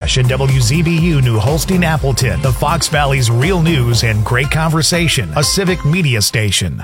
Josh and WZBU New Holstein Appleton, the Fox Valley's real news and great conversation, a civic media station.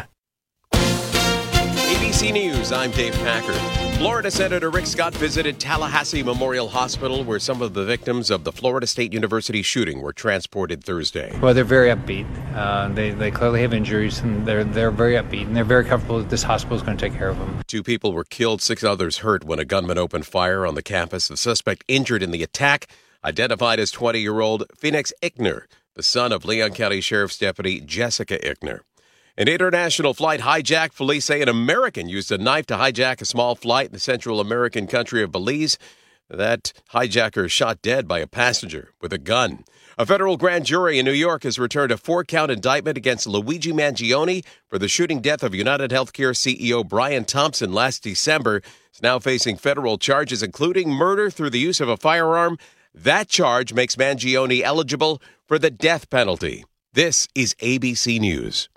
ABC News, I'm Dave Packer. Florida Senator Rick Scott visited Tallahassee Memorial Hospital, where some of the victims of the Florida State University shooting were transported Thursday. Well, they're very upbeat. They clearly have injuries, and they're very upbeat, and they're very comfortable that this hospital is going to take care of them. 2 people were killed, 6 others hurt when a gunman opened fire on the campus. The suspect injured in the attack, identified as 20-year-old Phoenix Ickner, the son of Leon County Sheriff's Deputy Jessica Ickner. An international flight hijacked. Police say an American used a knife to hijack a small flight in the Central American country of Belize. That hijacker shot dead by a passenger with a gun. A federal grand jury in New York has returned a 4-count indictment against Luigi Mangione for the shooting death of United Healthcare CEO Brian Thompson last December. He's now facing federal charges, including murder through the use of a firearm. That charge makes Mangione eligible for the death penalty. This is ABC News.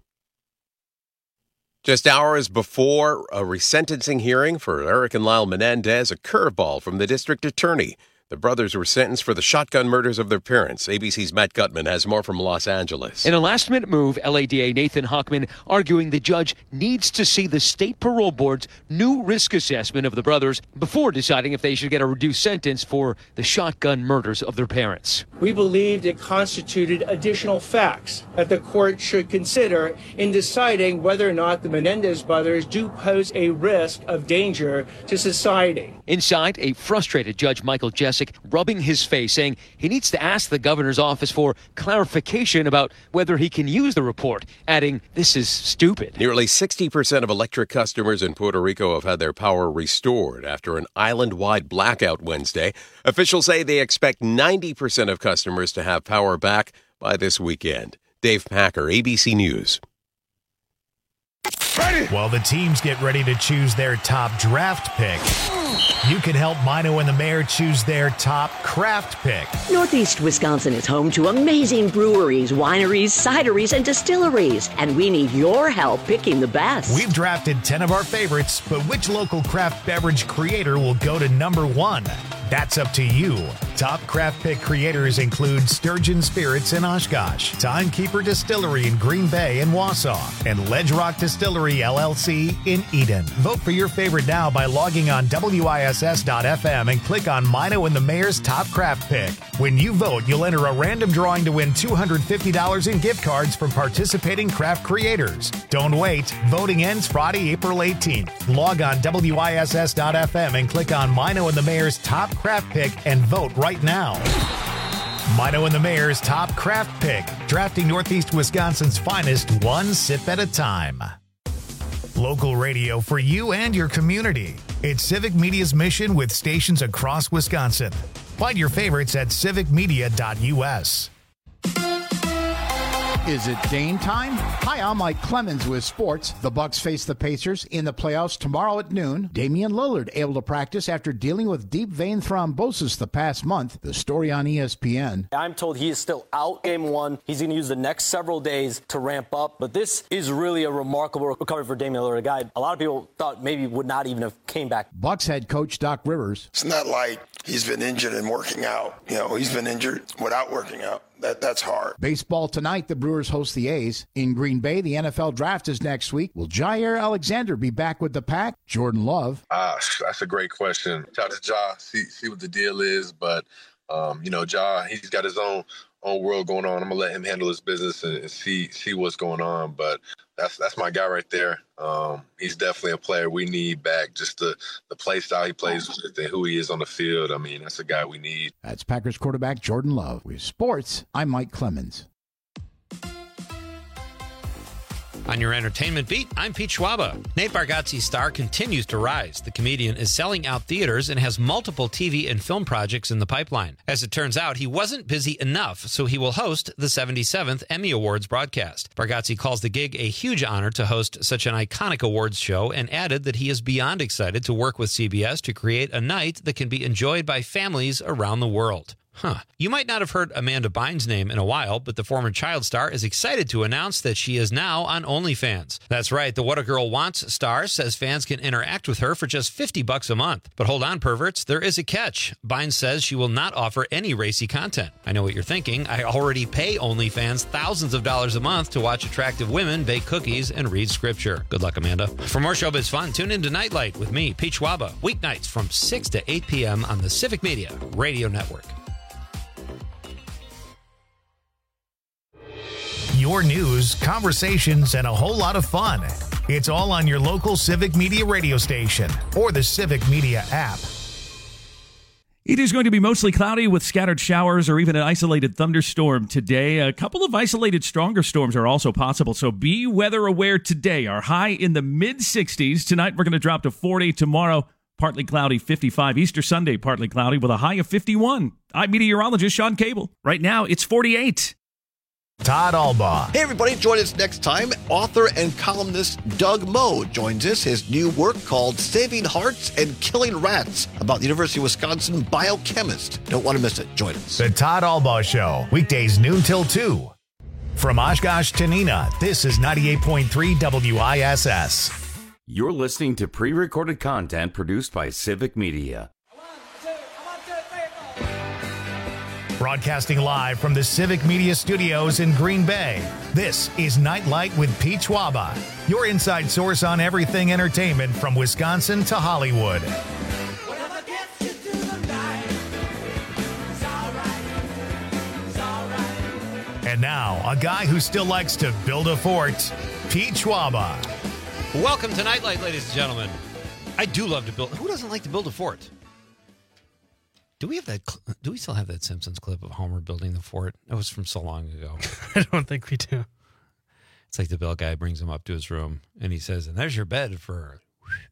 Just hours before a resentencing hearing for Eric and Lyle Menendez, a curveball from the district attorney. The brothers were sentenced for the shotgun murders of their parents. ABC's Matt Gutman has more from Los Angeles. In a last-minute move, LADA Nathan Hockman arguing the judge needs to see the state parole board's new risk assessment of the brothers before deciding if they should get a reduced sentence for the shotgun murders of their parents. We believed it constituted additional facts that the court should consider in deciding whether or not the Menendez brothers do pose a risk of danger to society. Inside, a frustrated Judge Michael Jessic rubbing his face, saying he needs to ask the governor's office for clarification about whether he can use the report, adding, "This is stupid." Nearly 60% of electric customers in Puerto Rico have had their power restored after an island-wide blackout Wednesday. Officials say they expect 90% of customers to have power back by this weekend. Dave Packer, ABC News. While the teams get ready to choose their top draft pick, you can help Mino and the Mayor choose their top craft pick. Northeast Wisconsin is home to amazing breweries, wineries, cideries, and distilleries, and we need your help picking the best. We've drafted 10 of our favorites, but which local craft beverage creator will go to number 1? That's up to you. Top craft pick creators include Sturgeon Spirits in Oshkosh, Timekeeper Distillery in Green Bay and Wausau, and Ledge Rock Distillery LLC in Eden. Vote for your favorite now by logging on WISS.FM and click on Mino and the Mayor's Top Craft Pick. When you vote, you'll enter a random drawing to win $250 in gift cards from participating craft creators. Don't wait. Voting ends Friday, April 18th. Log on WISS.FM and click on Mino and the Mayor's Top Craft Pick and vote right now. Mino and the Mayor's Top Craft Pick, drafting Northeast Wisconsin's finest one sip at a time. Local radio for you and your community. It's Civic Media's mission with stations across Wisconsin. Find your favorites at civicmedia.us. Is it Dane time? Hi, I'm Mike Clemens with sports. The Bucks face the Pacers in the playoffs tomorrow at noon. Damian Lillard able to practice after dealing with deep vein thrombosis the past month. The story on ESPN. I'm told he is still out game 1. He's going to use the next several days to ramp up. But this is really a remarkable recovery for Damian Lillard, a guy a lot of people thought maybe would not even have came back. Bucks head coach Doc Rivers. It's not like he's been injured and working out. He's been injured without working out. That's hard. Baseball tonight, the Brewers host the A's. In Green Bay, the NFL draft is next week. Will Jair Alexander be back with the Pack? Jordan Love. That's a great question. Shout out to Ja, see what the deal is. But, Ja, he's got his own world going on. I'm going to let him handle his business and see what's going on. But that's my guy right there. He's definitely a player we need back. Just the play style he plays with and who he is on the field. I mean, that's a guy we need. That's Packers quarterback Jordan Love. With sports, I'm Mike Clemens. On your entertainment beat, I'm Pete Schwaba. Nate Bargatze's star continues to rise. The comedian is selling out theaters and has multiple TV and film projects in the pipeline. As it turns out, he wasn't busy enough, so he will host the 77th Emmy Awards broadcast. Bargatze calls the gig a huge honor to host such an iconic awards show and added that he is beyond excited to work with CBS to create a night that can be enjoyed by families around the world. You might not have heard Amanda Bynes' name in a while, but the former child star is excited to announce that she is now on OnlyFans. That's right, the What a Girl Wants star says fans can interact with her for just $50 a month. But hold on, perverts, there is a catch. Bynes says she will not offer any racy content. I know what you're thinking. I already pay OnlyFans thousands of dollars a month to watch attractive women bake cookies and read scripture. Good luck, Amanda. For more showbiz fun, tune in to Nightlight with me, Pete Schwaba, weeknights from 6 to 8 p.m. on the Civic Media Radio Network. Your news, conversations, and a whole lot of fun. It's all on your local Civic Media radio station or the Civic Media app. It is going to be mostly cloudy with scattered showers or even an isolated thunderstorm today. A couple of isolated stronger storms are also possible, so be weather aware today. Our high in the mid-60s. Tonight we're going to drop to 40. Tomorrow, partly cloudy, 55. Easter Sunday, partly cloudy with a high of 51. I'm meteorologist Sean Cable. Right now, it's 48. Todd Albaugh. Hey, everybody. Join us next time. Author and columnist Doug Moe joins us. His new work called Saving Hearts and Killing Rats about the University of Wisconsin biochemist. Don't want to miss it. Join us. The Todd Albaugh Show, weekdays noon till 2. From Oshkosh to Neenah, this is 98.3 WISS. You're listening to pre-recorded content produced by Civic Media. Broadcasting live from the Civic Media Studios in Green Bay, this is Nightlight with Pete Schwaba, your inside source on everything entertainment from Wisconsin to Hollywood. And now, a guy who still likes to build a fort, Pete Schwaba. Welcome to Nightlight, ladies and gentlemen. I do love to build. Who doesn't like to build a fort? Do we still have that Simpsons clip of Homer building the fort? That was from so long ago. I don't think we do. It's like the Bill guy brings him up to his room and he says, "And there's your bed for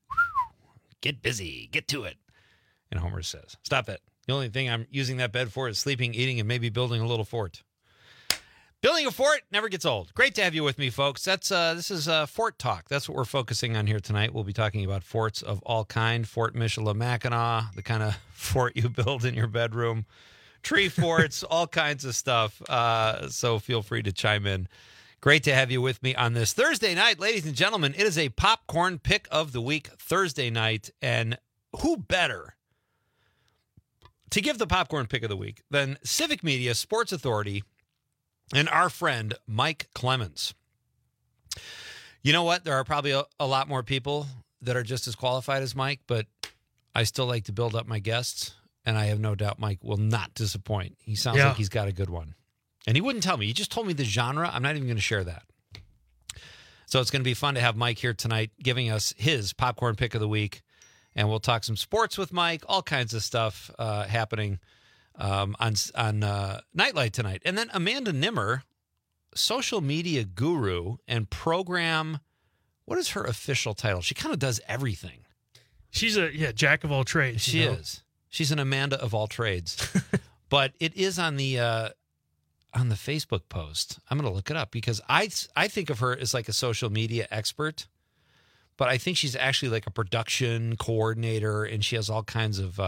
get busy, get to it." And Homer says, "Stop it. The only thing I'm using that bed for is sleeping, eating, and maybe building a little fort." Building a fort never gets old. Great to have you with me, folks. This is Fort Talk. That's what we're focusing on here tonight. We'll be talking about forts of all kind. Fort Michilimackinac, the kind of fort you build in your bedroom. Tree forts, all kinds of stuff. So feel free to chime in. Great to have you with me on this Thursday night. Ladies and gentlemen, it is a popcorn pick of the week Thursday night. And who better to give the popcorn pick of the week than Civic Media Sports Authority and our friend, Mike Clemens. You know what? There are probably a lot more people that are just as qualified as Mike, but I still like to build up my guests, and I have no doubt Mike will not disappoint. He sounds like he's got a good one. And he wouldn't tell me. He just told me the genre. I'm not even going to share that. So it's going to be fun to have Mike here tonight giving us his popcorn pick of the week, and we'll talk some sports with Mike, all kinds of stuff happening on Nightlight tonight. And then Amanda Nimmer, social media guru and program, what is her official title? She kind of does everything. She's a jack of all trades. She is. She's an Amanda of all trades. But it is on the Facebook post. I'm going to look it up because I think of her as like a social media expert, but I think she's actually like a production coordinator, and she has all kinds of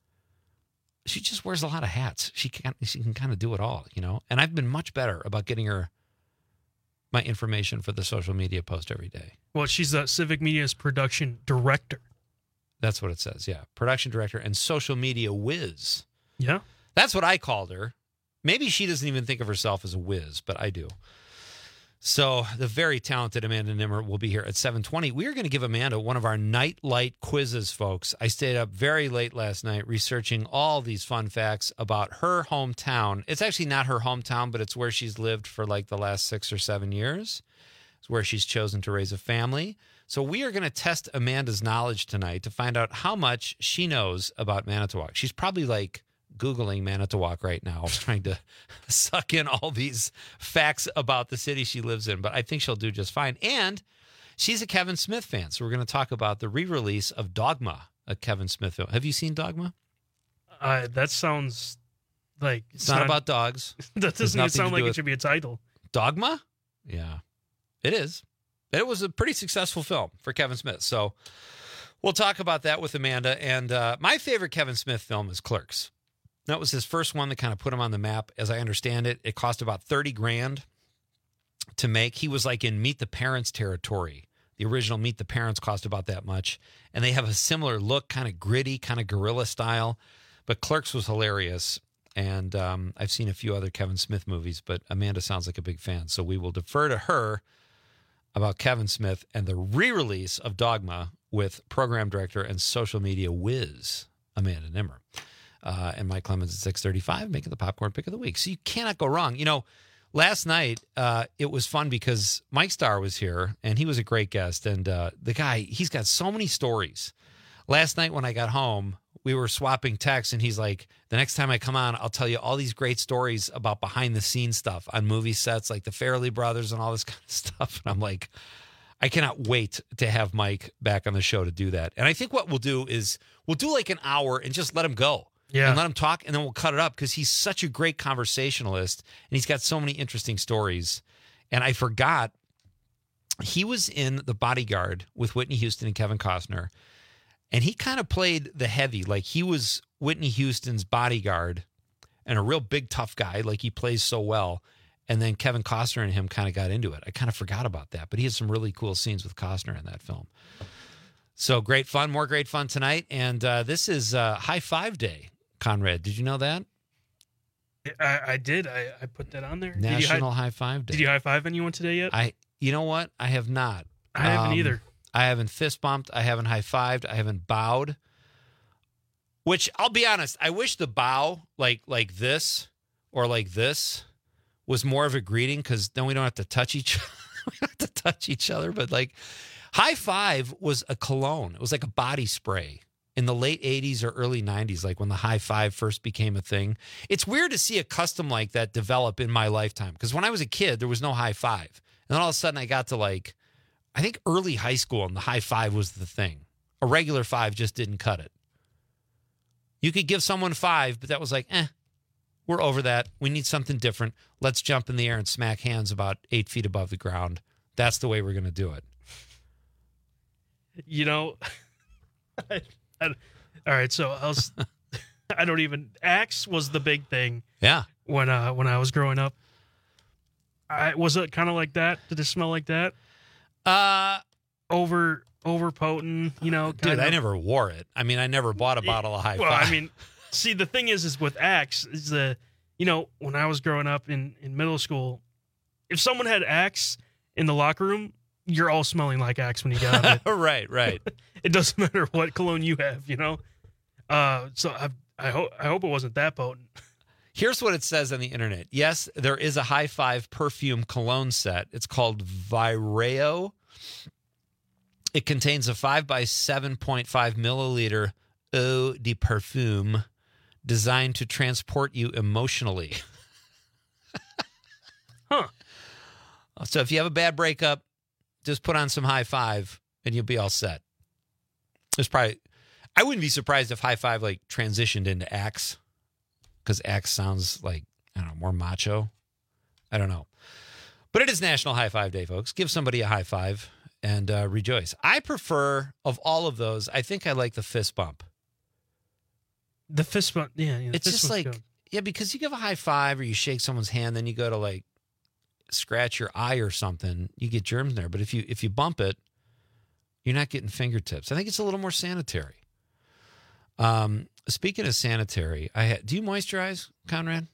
she just wears a lot of hats. She can kind of do it all, you know? And I've been much better about getting her my information for the social media post every day. Well, she's the Civic Media's production director. That's what it says, yeah. Production director and social media whiz. Yeah. That's what I called her. Maybe she doesn't even think of herself as a whiz, but I do. So the very talented Amanda Nimmer will be here at 7:20. We are going to give Amanda one of our Nightlight quizzes, folks. I stayed up very late last night researching all these fun facts about her hometown. It's actually not her hometown, but it's where she's lived for like the last 6 or 7 years. It's where she's chosen to raise a family. So we are going to test Amanda's knowledge tonight to find out how much she knows about Manitowoc. She's probably like Googling Manitowoc right now, trying to suck in all these facts about the city she lives in, but I think she'll do just fine. And she's a Kevin Smith fan, so we're going to talk about the re-release of Dogma, a Kevin Smith film. Have you seen Dogma? That sounds like... It's not about dogs. That doesn't even sound like it should be a title. Dogma? Yeah, it is. It was a pretty successful film for Kevin Smith, so we'll talk about that with Amanda. And my favorite Kevin Smith film is Clerks. That was his first one that kind of put him on the map. As I understand it, it cost about $30,000 to make. He was like in Meet the Parents territory. The original Meet the Parents cost about that much. And they have a similar look, kind of gritty, kind of guerrilla style. But Clerks was hilarious. And I've seen a few other Kevin Smith movies, but Amanda sounds like a big fan. So we will defer to her about Kevin Smith and the re-release of Dogma with program director and social media whiz, Amanda Nimmer. And Mike Clemens at 6:35, making the popcorn pick of the week. So you cannot go wrong. You know, last night it was fun because Mike Starr was here, and he was a great guest. And the guy, he's got so many stories. Last night when I got home, we were swapping texts, and he's like, the next time I come on, I'll tell you all these great stories about behind-the-scenes stuff on movie sets, like the Farrelly brothers and all this kind of stuff. And I'm like, I cannot wait to have Mike back on the show to do that. And I think what we'll do is we'll do like an hour and just let him go. Yeah. And let him talk, and then we'll cut it up because he's such a great conversationalist, and he's got so many interesting stories. And I forgot, he was in The Bodyguard with Whitney Houston and Kevin Costner, and he kind of played the heavy. Like, he was Whitney Houston's bodyguard and a real big, tough guy. Like, he plays so well. And then Kevin Costner and him kind of got into it. I kind of forgot about that, but he had some really cool scenes with Costner in that film. So great fun, more great fun tonight. And this is High Five Day. Conrad, did you know that? I did. I put that on there. National High Five Day. Did you high five anyone today yet? You know what? I have not. I haven't either. I haven't fist bumped. I haven't high fived. I haven't bowed. Which, I'll be honest, I wish the bow like this or like this was more of a greeting, because then we don't have to touch each other. But like, high five was a cologne. It was like a body spray. In the late 80s or early 90s, like when the high five first became a thing. It's weird to see a custom like that develop in my lifetime, because when I was a kid, there was no high five. And then all of a sudden I got to like, I think early high school, and the high five was the thing. A regular five just didn't cut it. You could give someone five, but that was like, we're over that. We need something different. Let's jump in the air and smack hands about 8 feet above the ground. That's the way we're going to do it. You know... all right, so I don't even. Axe was the big thing. Yeah. When I was growing up, was it kind of like that? Did it smell like that? Over potent, you know. Dude, I never wore it. I mean, I never bought a bottle of High Five. Well, I mean, see, the thing is with Axe is when I was growing up in middle school, if someone had Axe in the locker room, you're all smelling like Axe when you get out of it. Right. It doesn't matter what cologne you have, you know? So I hope it wasn't that potent. Here's what it says on the internet. Yes, there is a High Five perfume cologne set. It's called Vireo. It contains a 5 by 7.5 milliliter eau de parfum designed to transport you emotionally. Huh. So if you have a bad breakup, just put on some High Five and you'll be all set. I wouldn't be surprised if High Five like transitioned into Axe, because Axe sounds like, I don't know, more macho. I don't know. But it is National High Five Day, folks. Give somebody a high five and rejoice. I prefer, of all of those, I think I like the fist bump. The fist bump, yeah. It's just like, good. Yeah, because you give a high five or you shake someone's hand, then you go to like scratch your eye or something, you get germs in there. But if you bump it, you're not getting fingertips. I think it's a little more sanitary. Speaking of sanitary, do you moisturize, Conrad?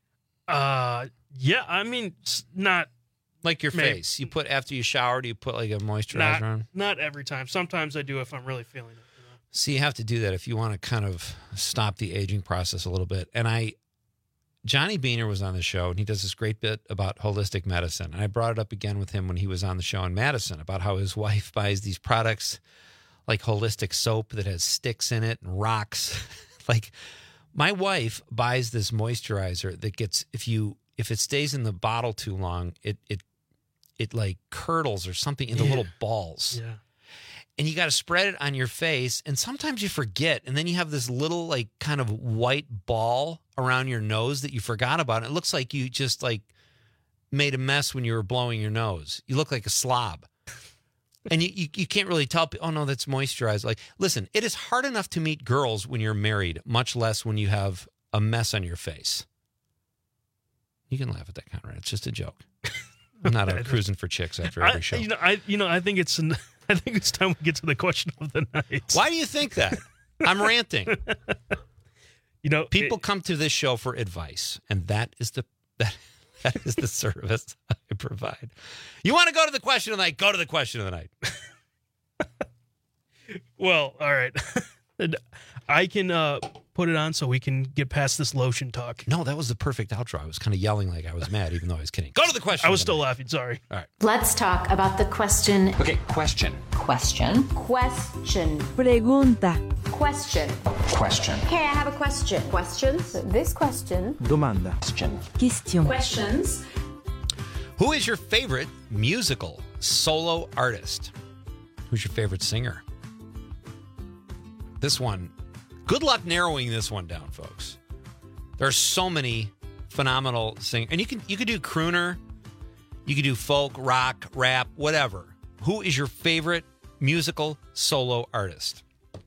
Yeah, I mean, not like your face. You put after you shower, do you put like a moisturizer on? Not every time. Sometimes I do if I'm really feeling it. You know? So you have to do that if you want to kind of stop the aging process a little bit. And Johnny Beaner was on the show, and he does this great bit about holistic medicine. And I brought it up again with him when he was on the show in Madison about how his wife buys these products like holistic soap that has sticks in it and rocks. Like, my wife buys this moisturizer that gets, if it stays in the bottle too long, it like curdles or something into little balls. Yeah. And you got to spread it on your face, and sometimes you forget, and then you have this little like kind of white ball around your nose that you forgot about. It looks like you just like made a mess when you were blowing your nose. You look like a slob. And you can't really tell, oh no, that's moisturized. Like, listen, it is hard enough to meet girls when you're married, much less when you have a mess on your face. You can laugh at that, Conrad. It's just a joke. I'm not out cruising for chicks after every show. I think it's time we get to the question of the night. Why do you think that? I'm ranting. People come to this show for advice, and that is the service I provide. You want to go to the question of the night? Go to the question of the night. Well, all right. I can put it on so we can get past this lotion talk. No, that was the perfect outro. I was kind of yelling like I was mad, even though I was kidding. Go to the question. I was still laughing. Sorry. All right. Let's talk about the question. Okay, question. Question. Question. Pregunta. Question. Question. Okay, I have a question. Questions? This question. Domanda. Question. Question. Questions. Who is your favorite musical solo artist? Who's your favorite singer? This one, good luck narrowing this one down, folks. There are so many phenomenal singers. And you could do crooner, you could do folk, rock, rap, whatever. Who is your favorite musical solo artist?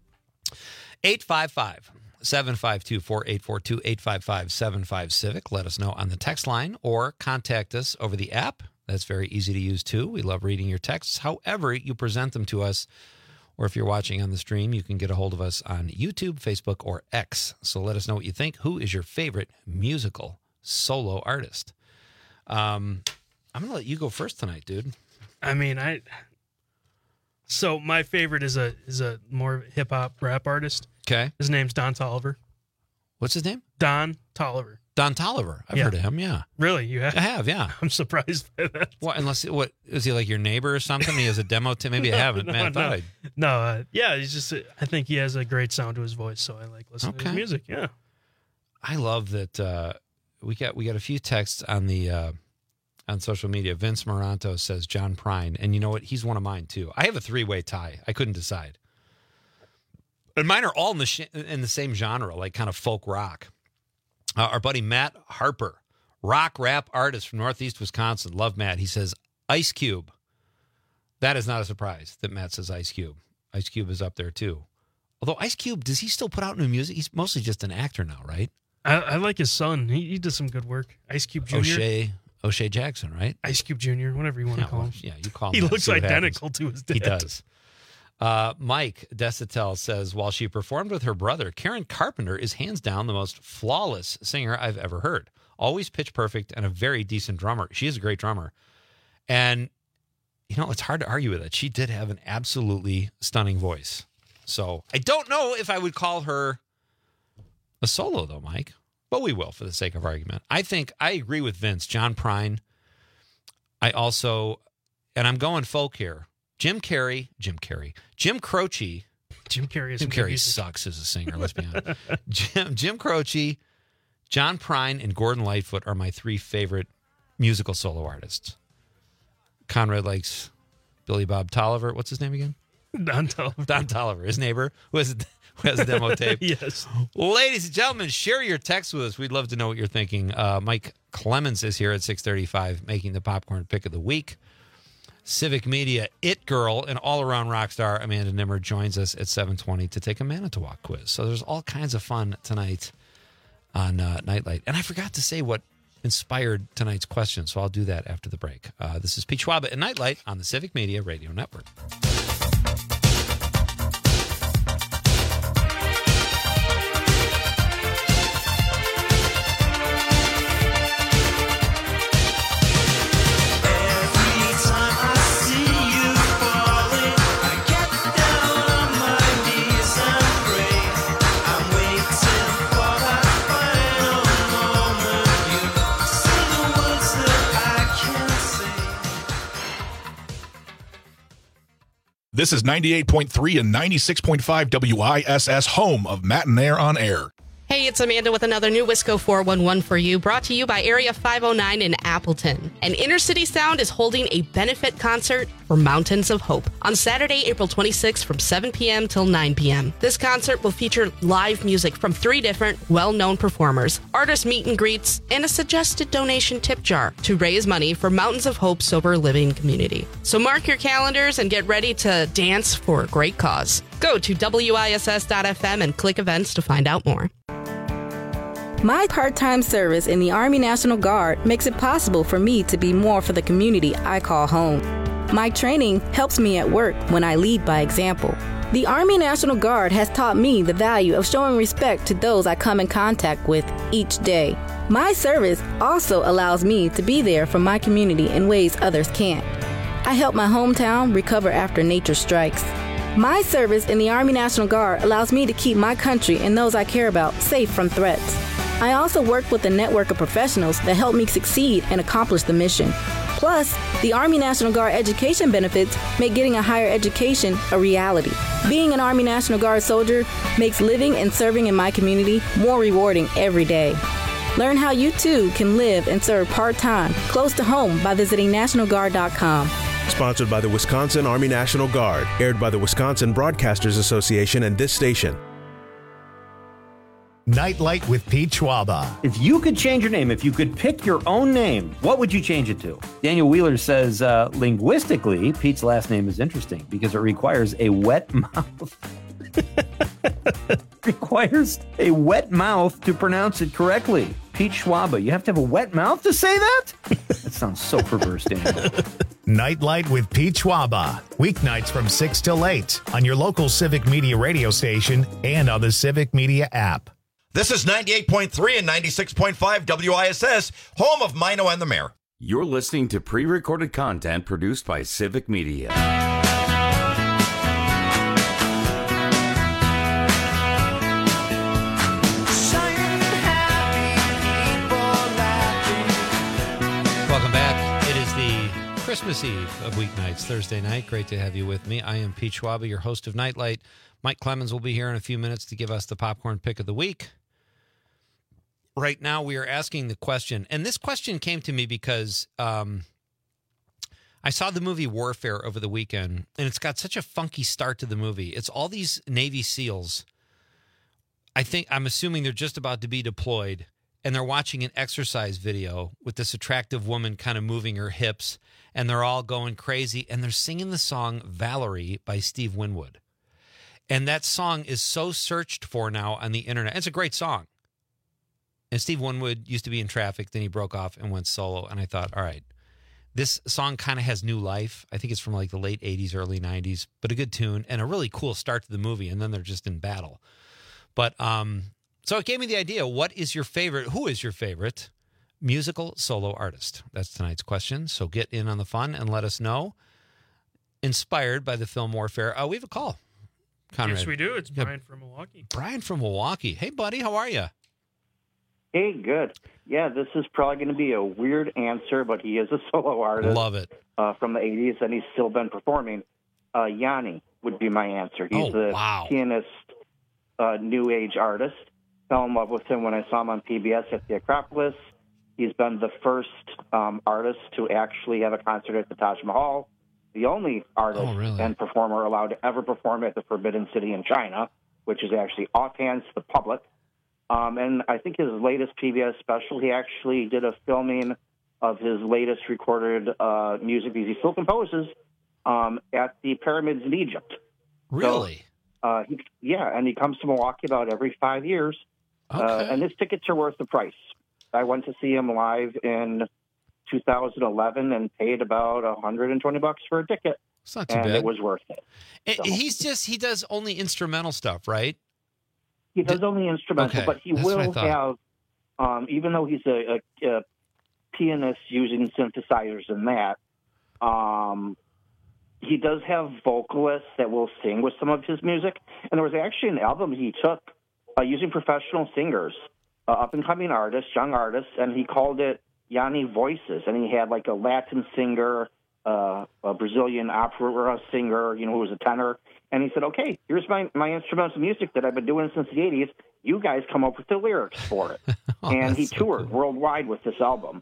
855-752-4842, 855-75-CIVIC. Let us know on the text line or contact us over the app. That's very easy to use, too. We love reading your texts, however you present them to us. Or if you're watching on the stream, you can get a hold of us on YouTube, Facebook, or X. So let us know what you think. Who is your favorite musical solo artist? I'm going to let you go first tonight, dude. So my favorite is a more hip hop rap artist. Okay. His name's Don Toliver. What's his name? Don Toliver. Don Toliver. I've heard of him, yeah. Really? You have? I have, yeah. I'm surprised by that. What? What is he, like your neighbor or something? He has a demo tape. Maybe I haven't. He's just. I think he has a great sound to his voice, so I like listening to his music. Yeah. I love that. We got a few texts on the on social media. Vince Moranto says John Prine, and you know what? He's one of mine too. I have a 3-way tie. I couldn't decide, and mine are all in the same genre, like kind of folk rock. Our buddy Matt Harper, rock rap artist from Northeast Wisconsin. Love Matt. He says Ice Cube. That is not a surprise that Matt says Ice Cube. Ice Cube is up there too. Although Ice Cube, does he still put out new music? He's mostly just an actor now, right? I like his son. He does some good work. Ice Cube Jr. O'Shea Jackson, right? Ice Cube Jr., whatever you want to call him. Yeah, you call him. He looks identical to his dad. He does. Mike Desitel says, while she performed with her brother, Karen Carpenter is hands down the most flawless singer I've ever heard. Always pitch perfect and a very decent drummer. She is a great drummer. And, it's hard to argue with it. She did have an absolutely stunning voice. So I don't know if I would call her a solo, though, Mike. But we will for the sake of argument. I think I agree with Vince. John Prine. I also, and I'm going folk here. Jim Croce. Jim Carrey sucks as a singer, let's be honest. Jim Croce, John Prine, and Gordon Lightfoot are my 3 favorite musical solo artists. Conrad likes Billy Bob Toliver. What's his name again? Don Toliver. Don Toliver, his neighbor, who has a demo tape. Yes. Ladies and gentlemen, share your text with us. We'd love to know what you're thinking. Mike Clemens is here at 6:35 making the popcorn pick of the week. Civic Media It Girl and all-around rock star Amanda Nimmer joins us at 7:20 to take a Manitowoc quiz. So there's all kinds of fun tonight on Nightlight. And I forgot to say what inspired tonight's question, so I'll do that after the break. This is Pete Schwaba at Nightlight on the Civic Media Radio Network. This is 98.3 and 96.5 WISS, home of Matt and Air on Air. Hey, it's Amanda with another new Wisco 411 for you, brought to you by Area 509 in Appleton. And Inner City Sound is holding a benefit concert for Mountains of Hope on Saturday, April 26th from 7 p.m. till 9 p.m. This concert will feature live music from 3 different well-known performers, artist meet and greets, and a suggested donation tip jar to raise money for Mountains of Hope Sober Living Community. So mark your calendars and get ready to dance for a great cause. Go to WISS.FM and click events to find out more. My part-time service in the Army National Guard makes it possible for me to be more for the community I call home. My training helps me at work when I lead by example. The Army National Guard has taught me the value of showing respect to those I come in contact with each day. My service also allows me to be there for my community in ways others can't. I help my hometown recover after nature strikes. My service in the Army National Guard allows me to keep my country and those I care about safe from threats. I also work with a network of professionals that help me succeed and accomplish the mission. Plus, the Army National Guard education benefits make getting a higher education a reality. Being an Army National Guard soldier makes living and serving in my community more rewarding every day. Learn how you too can live and serve part-time, close to home by visiting NationalGuard.com. Sponsored by the Wisconsin Army National Guard. Aired by the Wisconsin Broadcasters Association and this station. Nightlight with Pete Schwaba. If you could change your name, if you could pick your own name, what would you change it to? Daniel Wheeler says, linguistically, Pete's last name is interesting because it requires a wet mouth. Requires a wet mouth to pronounce it correctly. Pete Schwaba. You have to have a wet mouth to say that? That sounds so perverse, Daniel. Nightlight with Pete Schwaba. Weeknights from 6 till 8 on your local Civic Media radio station and on the Civic Media app. This is 98.3 and 96.5 WISS, home of Mino and the Mayor. You're listening to pre-recorded content produced by Civic Media. Welcome back. It is the Christmas Eve of weeknights, Thursday night. Great to have you with me. I am Pete Schwaba, your host of Nightlight. Mike Clemens will be here in a few minutes to give us the popcorn pick of the week. Right now, we are asking the question, and this question came to me because I saw the movie Warfare over the weekend, and it's got such a funky start to the movie. It's all these Navy SEALs. I'm assuming they're just about to be deployed, and they're watching an exercise video with this attractive woman kind of moving her hips, and they're all going crazy, and they're singing the song Valerie by Steve Winwood. And that song is so searched for now on the internet. It's a great song. And Steve Winwood used to be in Traffic, then he broke off and went solo, and I thought, all right, this song kind of has new life. I think it's from like the late 80s, early 90s, but a good tune and a really cool start to the movie, and then they're just in battle. But so it gave me the idea, who is your favorite musical solo artist? That's tonight's question. So get in on the fun and let us know. Inspired by the film Warfare. We have a call. Conrad. Yes, we do. It's Brian from Milwaukee. Brian from Milwaukee. Hey, buddy, how are you? Hey, good. Yeah, this is probably going to be a weird answer, but he is a solo artist. Love it. From the 80s, and he's still been performing. Yanni would be my answer. He's pianist, new age artist. Fell in love with him when I saw him on PBS at the Acropolis. He's been the first artist to actually have a concert at the Taj Mahal, the only artist and performer allowed to ever perform at the Forbidden City in China, which is actually off hands to the public. And I think his latest PBS special, he actually did a filming of his latest recorded music because he still composes at the pyramids in Egypt. Really? So, and he comes to Milwaukee about every 5 years. Okay. And his tickets are worth the price. I went to see him live in 2011 and paid about $120 for a ticket. It's not too bad. And it was worth it. He does only instrumental stuff, right? He does only instrumental, but he will have, even though he's a pianist using synthesizers and that, he does have vocalists that will sing with some of his music. And there was actually an album he took using professional singers, up-and-coming artists, young artists, and he called it Yanni Voices. And he had like a Latin singer, a Brazilian opera singer, who was a tenor. And he said, okay, here's my instrumental music that I've been doing since the 80s. You guys come up with the lyrics for it. And he toured worldwide with this album.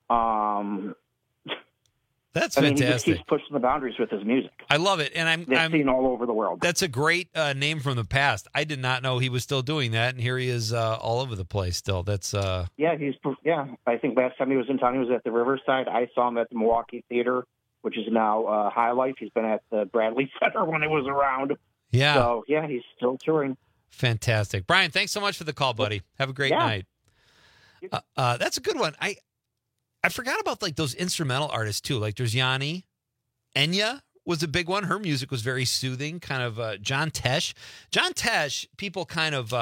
That's fantastic. He just keeps pushing the boundaries with his music. I love it. And I'm seen all over the world. That's a great name from the past. I did not know he was still doing that. And here he is all over the place still. That's I think last time he was in town, he was at the Riverside. I saw him at the Milwaukee Theater, which is now High Life. He's been at the Bradley Center when it was around. Yeah. So, he's still touring. Fantastic. Brian, thanks so much for the call, buddy. Have a great night. That's a good one. I forgot about like those instrumental artists too. Like there's Yanni. Enya was a big one. Her music was very soothing, kind of John Tesh. John Tesh, people kind of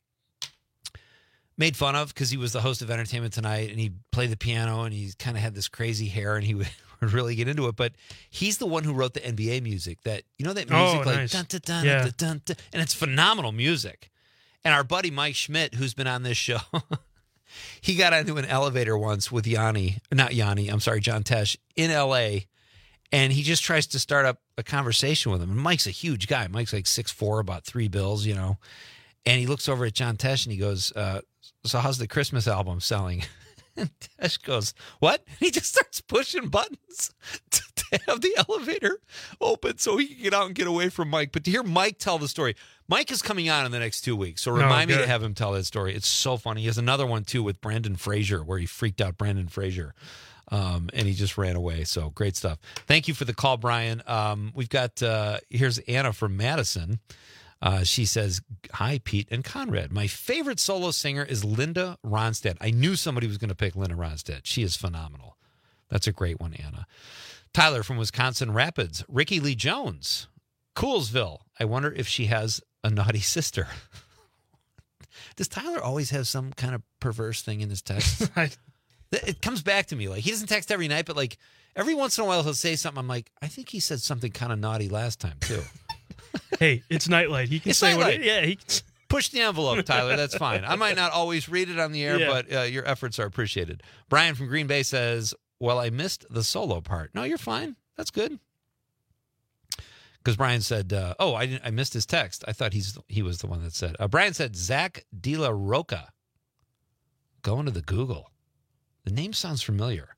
made fun of because he was the host of Entertainment Tonight and he played the piano and he kind of had this crazy hair and he would really get into it. But he's the one who wrote the NBA music. That music like nice. dun, dun, dun, dun, dun, dun, and it's phenomenal music. And our buddy Mike Schmidt, who's been on this show, he got onto an elevator once with John Tesh in L.A., and he just tries to start up a conversation with him. And Mike's a huge guy. Mike's like 6'4", about 3 bills, And he looks over at John Tesh and he goes, so how's the Christmas album selling? And Tesh goes, what? And he just starts pushing buttons to have the elevator open so he can get out and get away from Mike. But to hear Mike tell the story, Mike is coming on in the next 2 weeks. So remind me to have him tell that story. It's so funny. He has another one too with Brandon Fraser where he freaked out Brandon Fraser. And he just ran away. So great stuff. Thank you for the call, Brian. We've got, here's Anna from Madison. She says, hi, Pete and Conrad. My favorite solo singer is Linda Ronstadt. I knew somebody was going to pick Linda Ronstadt. She is phenomenal. That's a great one, Anna. Tyler from Wisconsin Rapids. Ricky Lee Jones. Coolsville. I wonder if she has a naughty sister. Does Tyler always have some kind of perverse thing in his text? It comes back to me. Like, he doesn't text every night, but like every once in a while he'll say something. I'm like, I think he said something kind of naughty last time too. Hey, it's Nightlight. He can say what. Yeah, he can... Push the envelope, Tyler. That's fine. I might not always read it on the air, but your efforts are appreciated. Brian from Green Bay says, well, I missed the solo part. No, you're fine. That's good. Because Brian said, I missed his text. I thought he was the one that said. Brian said, Zach De La Roca. Go into the Google. The name sounds familiar.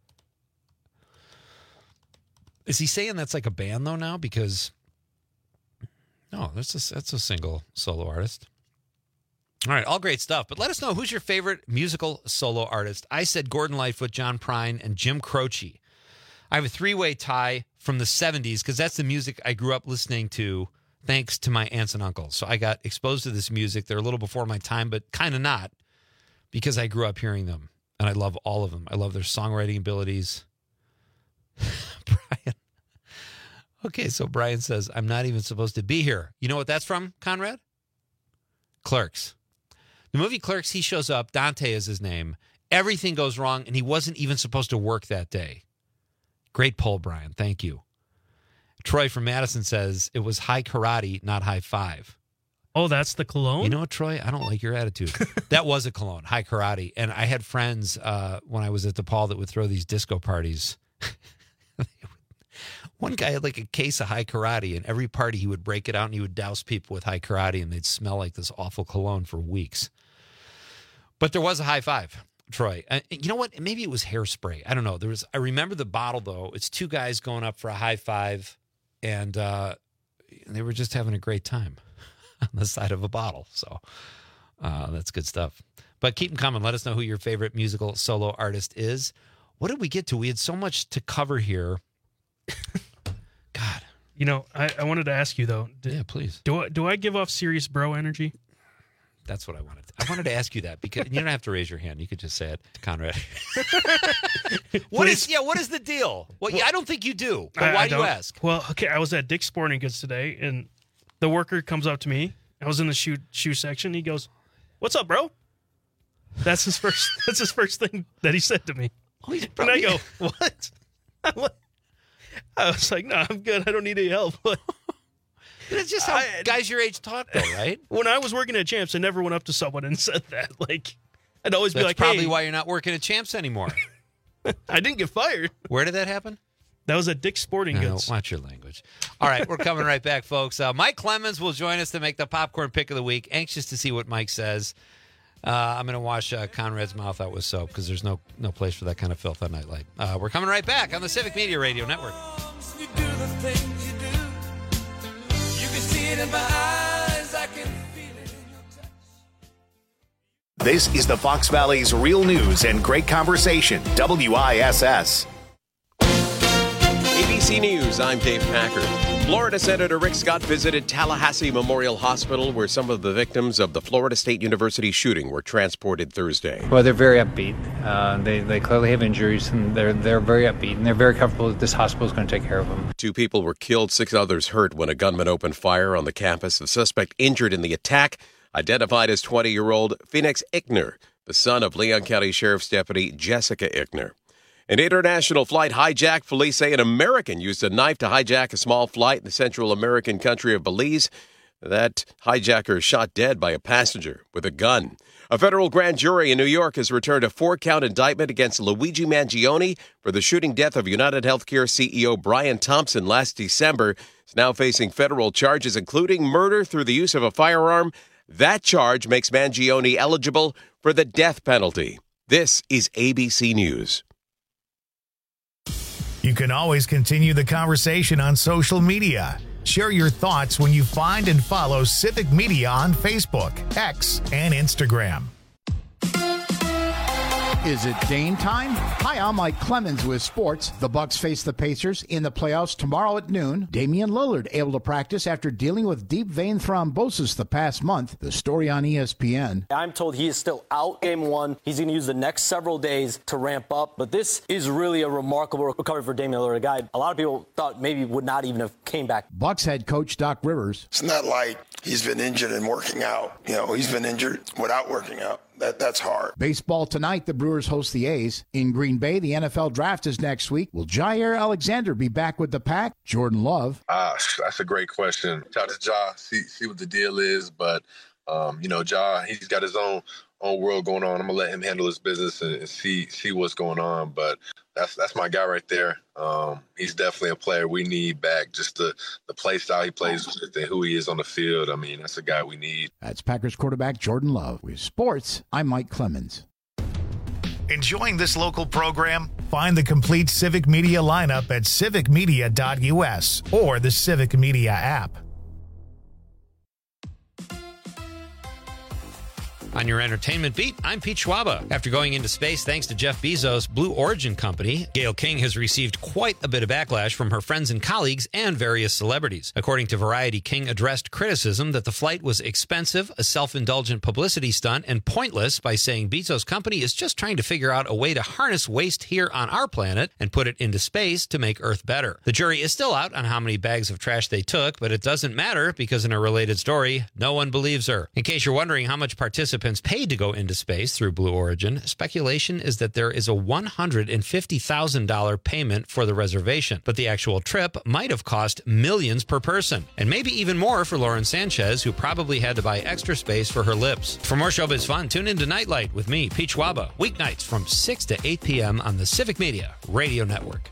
Is he saying that's like a band though now? Because no, that's a single solo artist. All right, all great stuff. But let us know, who's your favorite musical solo artist? I said Gordon Lightfoot, John Prine, and Jim Croce. I have a 3-way tie from the 70s because that's the music I grew up listening to thanks to my aunts and uncles. So I got exposed to this music. They're a little before my time, but kind of not, because I grew up hearing them. And I love all of them. I love their songwriting abilities. Brian. Okay, so Brian says, I'm not even supposed to be here. You know what that's from, Conrad? Clerks. The movie Clerks, he shows up. Dante is his name. Everything goes wrong, and he wasn't even supposed to work that day. Great poll, Brian. Thank you. Troy from Madison says, it was high karate, not high five. Oh, that's the cologne? You know what, Troy? I don't like your attitude. That was a cologne, high karate. And I had friends when I was at DePaul that would throw these disco parties. One guy had like a case of high karate, and every party he would break it out and he would douse people with high karate, and they'd smell like this awful cologne for weeks. But there was a high five, Troy. You know what? Maybe it was hairspray. I don't know. I remember the bottle, though. It's 2 guys going up for a high five, and they were just having a great time on the side of a bottle. So that's good stuff. But keep them coming. Let us know who your favorite musical solo artist is. What did we get to? We had so much to cover here. God. You know, I wanted to ask you, though. Yeah, please. Do I give off serious bro energy? That's what I wanted. I wanted to ask you that, because you don't have to raise your hand. You could just say it, Conrad. What is the deal? Well, I don't think you do. But why do you ask? Well, okay, I was at Dick's Sporting Goods today, and the worker comes up to me. I was in the shoe section. He goes, "What's up, bro?" That's his first thing that he said to me. Oh, and I go, "What?" I was like, "No, I'm good. I don't need any help." That's just how guys your age talk, though, right? When I was working at Champs, I never went up to someone and said that. Like, I'd always be like, "That's probably hey. why you're not working at Champs anymore." I didn't get fired. Where did that happen? That was at Dick's Sporting Goods. Watch your language. All right, we're coming right back, folks. Mike Clemens will join us to make the popcorn pick of the week. Anxious to see what Mike says. I'm going to wash Conrad's mouth out with soap, because there's no place for that kind of filth on Nightlight. We're coming right back on the Civic Media Radio Network. You do the things you do. You can see it in my eyes. I can feel it in your touch. This is the Fox Valley's real news and great conversation, WISS. ABC News, I'm Dave Packard. Florida Senator Rick Scott visited Tallahassee Memorial Hospital, where some of the victims of the Florida State University shooting were transported Thursday. Well, they're very upbeat. They clearly have injuries, and they're very upbeat, and they're very comfortable that this hospital is going to take care of them. 2 people were killed, 6 others hurt when a gunman opened fire on the campus. The suspect injured in the attack, identified as 20-year-old Phoenix Ickner, the son of Leon County Sheriff's Deputy Jessica Ickner. An international flight hijacked. Police say an American used a knife to hijack a small flight in the Central American country of Belize. That hijacker shot dead by a passenger with a gun. A federal grand jury in New York has returned a 4-count indictment against Luigi Mangione for the shooting death of United Healthcare CEO Brian Thompson last December. He's now facing federal charges, including murder through the use of a firearm. That charge makes Mangione eligible for the death penalty. This is ABC News. You can always continue the conversation on social media. Share your thoughts when you find and follow Civic Media on Facebook, X, and Instagram. Is it Dane time? Hi, I'm Mike Clemens with sports. The Bucks face the Pacers in the playoffs tomorrow at noon. Damian Lillard able to practice after dealing with deep vein thrombosis the past month. The story on ESPN. I'm told he is still out game 1. He's going to use the next several days to ramp up. But this is really a remarkable recovery for Damian Lillard, a guy a lot of people thought maybe would not even have came back. Bucks head coach Doc Rivers. It's not like he's been injured and working out. He's been injured without working out. That's hard. Baseball tonight, the Brewers host the A's. In Green Bay, the NFL draft is next week. Will Jair Alexander be back with the Pack? Jordan Love. That's a great question. Shout out to Ja, see what the deal is. But, Ja, he's got his own world going on. I'm going to let him handle his business and see what's going on. But that's my guy right there. He's definitely a player we need back. Just the play style he plays with and who he is on the field. I mean, that's a guy we need. That's Packers quarterback Jordan Love. With sports, I'm Mike Clemens. Enjoying this local program? Find the complete Civic Media lineup at civicmedia.us or the Civic Media app. On your entertainment beat, I'm Pete Schwaba. After going into space thanks to Jeff Bezos' Blue Origin company, Gayle King has received quite a bit of backlash from her friends and colleagues and various celebrities. According to Variety, King addressed criticism that the flight was expensive, a self-indulgent publicity stunt, and pointless by saying Bezos' company is just trying to figure out a way to harness waste here on our planet and put it into space to make Earth better. The jury is still out on how many bags of trash they took, but it doesn't matter because in a related story, no one believes her. In case you're wondering how much participants paid to go into space through Blue Origin, speculation is that there is a $150,000 payment for the reservation, but the actual trip might have cost millions per person, and maybe even more for Lauren Sanchez, who probably had to buy extra space for her lips. For more showbiz fun, tune into Nightlight with me, Pete Schwaba, weeknights from 6 to 8 p.m. on the Civic Media Radio Network.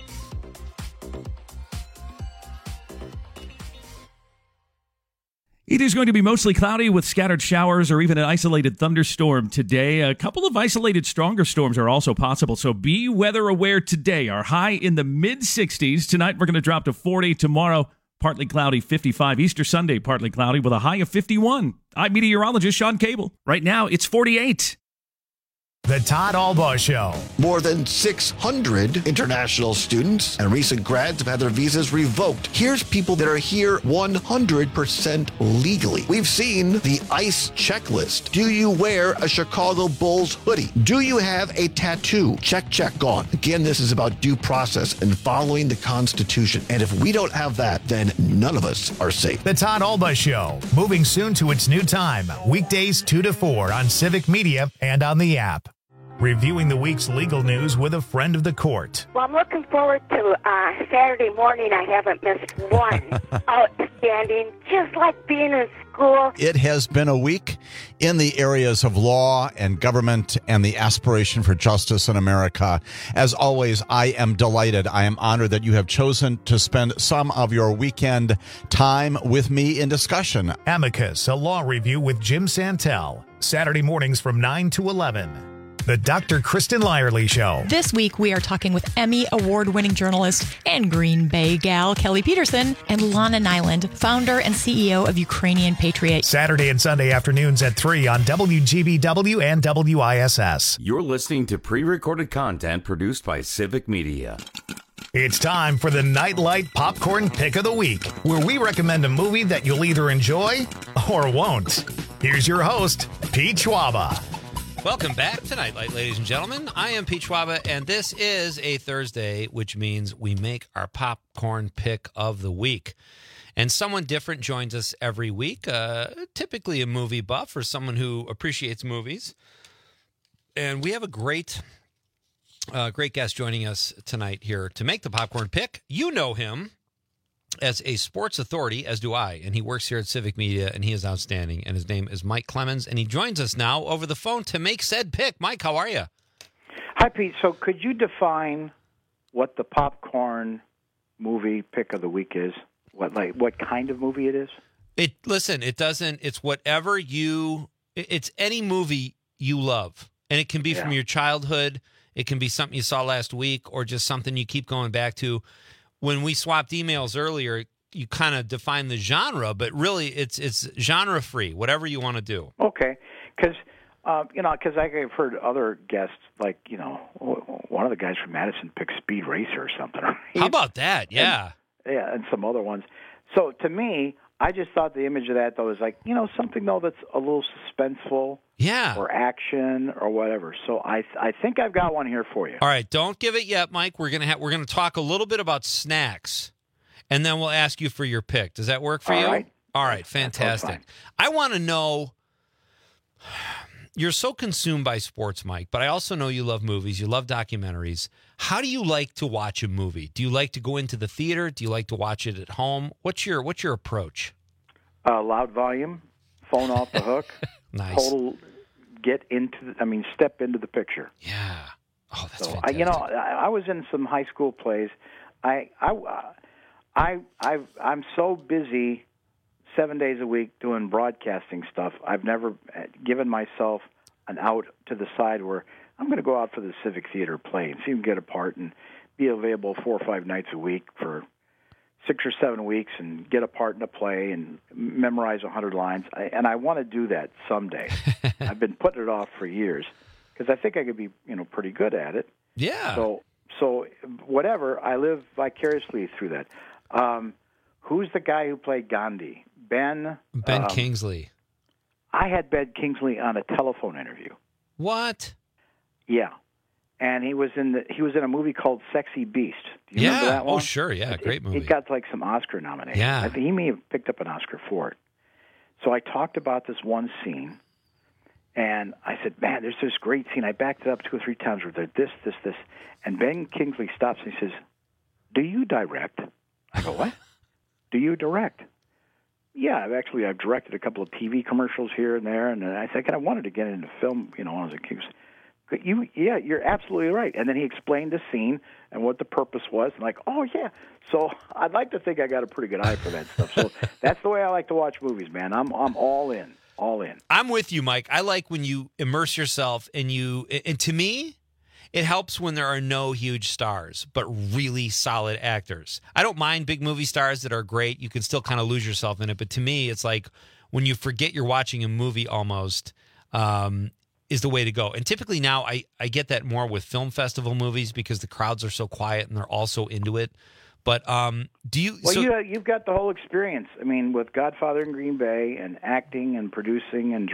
It is going to be mostly cloudy with scattered showers or even an isolated thunderstorm today. A couple of isolated stronger storms are also possible, so be weather aware today. Our high in the mid-60s. Tonight we're going to drop to 40. Tomorrow, partly cloudy, 55. Easter Sunday, partly cloudy with a high of 51. I'm meteorologist Sean Cable. Right now, it's 48. The Todd Albaugh Show. More than 600 international students and recent grads have had their visas revoked. Here's people that are here 100% legally. We've seen the ICE checklist. Do you wear a Chicago Bulls hoodie? Do you have a tattoo? Check, gone. Again, this is about due process and following the Constitution. And if we don't have that, then none of us are safe. The Todd Albaugh Show, moving soon to its new time. Weekdays 2 to 4 on Civic Media and on the app. Reviewing the week's legal news with a friend of the court. Well, I'm looking forward to Saturday morning. I haven't missed one. Outstanding, just like being in school. It has been a week in the areas of law and government and the aspiration for justice in America. As always, I am delighted. I am honored that you have chosen to spend some of your weekend time with me in discussion. Amicus, a law review with Jim Santel. Saturday mornings from 9 to 11. The Dr. Kristen Lyerly Show. This week, we are talking with Emmy Award-winning journalist and Green Bay gal Kelly Peterson and Lana Nyland, founder and CEO of Ukrainian Patriot. Saturday and Sunday afternoons at 3 on WGBW and WISS. You're listening to pre-recorded content produced by Civic Media. It's time for the Nightlight Popcorn Pick of the Week, where we recommend a movie that you'll either enjoy or won't. Here's your host, Pete Schwaba. Welcome back to Nightlight, ladies and gentlemen. I am Pete Schwaba, and this is a Thursday, which means we make our popcorn pick of the week. And someone different joins us every week, typically a movie buff or someone who appreciates movies. And we have a great guest joining us tonight here to make the popcorn pick. You know him as a sports authority, as do I, and he works here at Civic Media, and he is outstanding. And his name is Mike Clemens, and he joins us now over the phone to make said pick. Mike, how are you? Hi, Pete. So could you define what the popcorn movie pick of the week is? What kind of movie it is? It's whatever it's any movie you love. And it can be from your childhood. It can be something you saw last week or just something you keep going back to. When we swapped emails earlier, you kind of define the genre, but really it's genre free, whatever you want to do. Okay. Because I've heard other guests, one of the guys from Madison picked Speed Racer or something. Right? How about that? Yeah. And some other ones. So to me, I just thought the image of that, though, is something, though, that's a little suspenseful. Yeah. Or action or whatever. So I think I've got one here for you. All right, don't give it yet, Mike. We're gonna talk a little bit about snacks, and then we'll ask you for your pick. Does that work for you? Right. All right, fantastic. I want to know. You're so consumed by sports, Mike, but I also know you love movies. You love documentaries. How do you like to watch a movie? Do you like to go into the theater? Do you like to watch it at home? What's your approach? Loud volume, phone off the hook. Nice. Step into the picture. Yeah. Oh, that's fantastic. I was in some high school plays. I'm so busy 7 days a week doing broadcasting stuff. I've never given myself an out to the side where I'm going to go out for the Civic Theater play and see them get a part and be available 4 or 5 nights a week for 6 or 7 weeks and get a part in a play and memorize 100 lines. I want to do that someday. I've been putting it off for years because I think I could be, pretty good at it. Yeah. So whatever, I live vicariously through that. Who's the guy who played Gandhi? Ben Kingsley. I had Ben Kingsley on a telephone interview. What? Yeah. And he was in a movie called Sexy Beast. Do you remember that one? Oh, sure. Yeah, great movie. It got some Oscar nominations. Yeah. I think he may have picked up an Oscar for it. So I talked about this one scene, and I said, man, there's this great scene. I backed it up 2 or 3 times where there's this. And Ben Kingsley stops and he says, do you direct? I go, what? Do you direct? Yeah, I've directed a couple of TV commercials here and there, and I think I wanted to get into film, when I was a kid. You're absolutely right. And then he explained the scene and what the purpose was. And oh, yeah. So I'd like to think I got a pretty good eye for that stuff. So that's the way I like to watch movies, man. I'm all in. I'm with you, Mike. I like when you immerse yourself and to me, it helps when there are no huge stars, but really solid actors. I don't mind big movie stars that are great. You can still kind of lose yourself in it. But to me, it's like when you forget you're watching a movie almost, is the way to go. And typically now I get that more with film festival movies because the crowds are so quiet and they're all so into it. But do you... Well, you've got the whole experience. With Godfather in Green Bay and acting and producing and...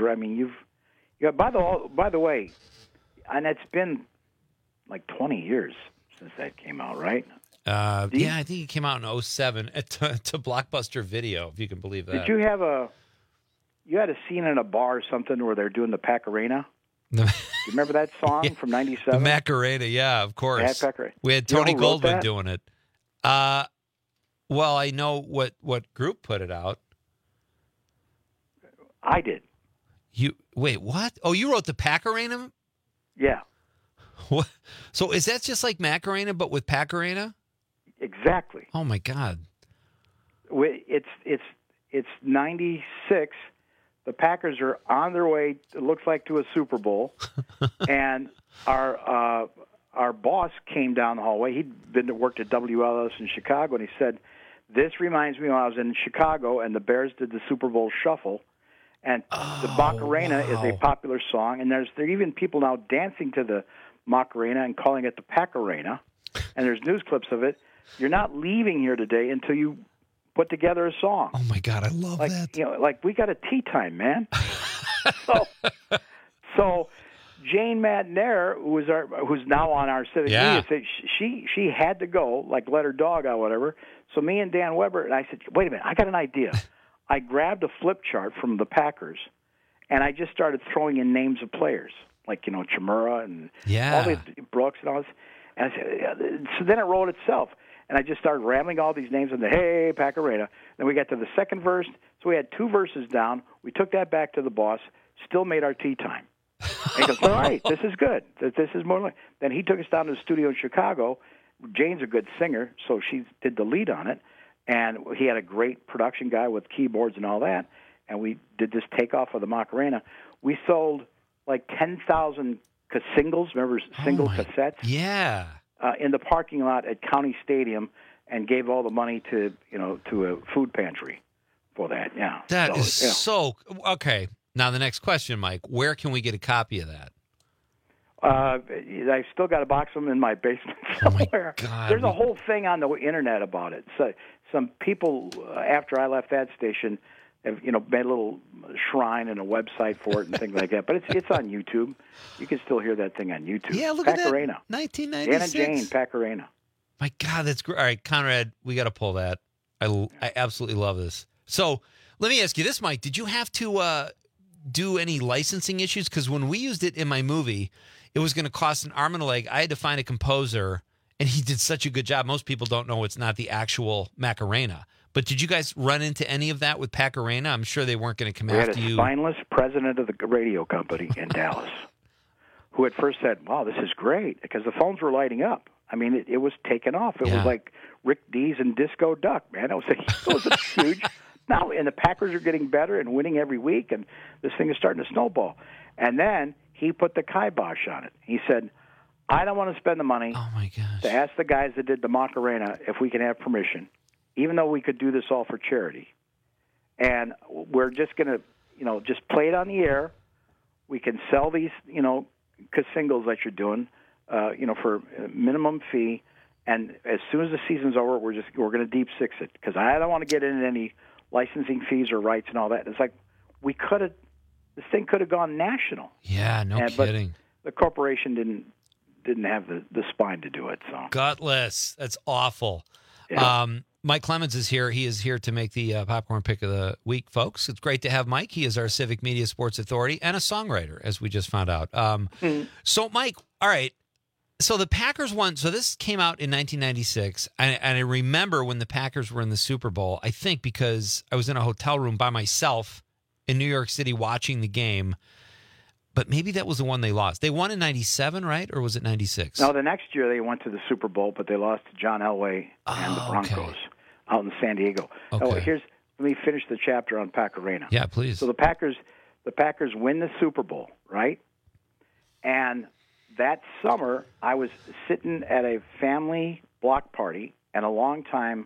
by the way, and it's been 20 years since that came out, right? I think it came out in 2007 to Blockbuster Video, if you can believe that. Did you have you had a scene in a bar or something where they're doing the Pacarena? You remember that song from 97? The Macarena, yeah, of course. Pacarena. We had Tony Goldwyn doing it. Well, I know what group put it out. I did. Wait, what? Oh, you wrote the Pacarena? Yeah. What? So is that just like Macarena, but with Pacarena? Exactly. Oh my God. It's 96. The Packers are on their way, it looks like, to a Super Bowl, and our boss came down the hallway. He'd worked at WLS in Chicago, and he said, "This reminds me when I was in Chicago, and the Bears did the Super Bowl Shuffle, and the Macarena is a popular song, and there are even people now dancing to the Macarena and calling it the Pacarena, and there's news clips of it. you're not leaving here today until you put together a song. Oh my God, I love that. You know, like we got a tea time, man. so Jane Madnair, who's now on our civic media, said she had to go, like let her dog out, whatever. So me and Dan Weber, and I said, wait a minute, I got an idea. I grabbed a flip chart from the Packers, and I just started throwing in names of players, like, you know, Chimura and all these Brooks and all this. And I said, so then it wrote itself. And I just started rambling all these names and hey, Pac-Arena. Then we got to the second verse, so we had 2 verses down. We took that back to the boss, still made our tea time. And he goes, all right, this is good. This is more like. Then he took us down to the studio in Chicago. Jane's a good singer, so she did the lead on it. And he had a great production guy with keyboards and all that. And we did this takeoff of the Macarena. We sold like 10,000 singles, remember single cassettes? Yeah. In the parking lot at County Stadium, and gave all the money to a food pantry for that. Yeah. That is so okay. Now the next question, Mike, where can we get a copy of that? I've still got a box of them in my basement somewhere. Oh my God. There's a whole thing on the internet about it. So some people, after I left that station, have made a little shrine and a website for it and things like that. But it's on YouTube. You can still hear that thing on YouTube. Yeah, look Pac-Arena. at that. 1996. Dan and Jane, Pac-Arena. My God, that's great. All right, Conrad, we got to pull that. I absolutely love this. So let me ask you this, Mike. Did you have to do any licensing issues? Because when we used it in my movie, it was going to cost an arm and a leg. I had to find a composer, and he did such a good job. Most people don't know it's not the actual Macarena. But did you guys run into any of that with Pac-Arena? I'm sure they weren't going to come after you. We had a spineless president of the radio company in Dallas who at first said, wow, this is great, because the phones were lighting up. I mean, it was taken off. It was like Rick Dees and Disco Duck, man. It was huge. Now, and the Packers are getting better and winning every week, and this thing is starting to snowball. And then he put the kibosh on it. He said, I don't want to spend the money to ask the guys that did the Macarena if we can have permission, even though we could do this all for charity. And we're just going to, just play it on the air. We can sell these, singles that you're doing, for a minimum fee. And as soon as the season's over, we're going to deep six it, because I don't want to get into any licensing fees or rights and all that. It's like this thing could have gone national. Yeah, no kidding. But the corporation didn't have the spine to do it. So gutless. That's awful. Yeah. Mike Clemens is here. He is here to make the popcorn pick of the week, folks. It's great to have Mike. He is our Civic Media Sports Authority and a songwriter, as we just found out. So, Mike, all right. So the Packers won. So this came out in 1996, and I remember when the Packers were in the Super Bowl, I think because I was in a hotel room by myself in New York City watching the game. But maybe that was the one they lost. They won in 97, right? Or was it 96? No, the next year they went to the Super Bowl, but they lost to John Elway and the Broncos out in San Diego. Okay. Let me finish the chapter on Pac-Arena. Yeah, please. So the Packers win the Super Bowl, right? And that summer, I was sitting at a family block party, and a longtime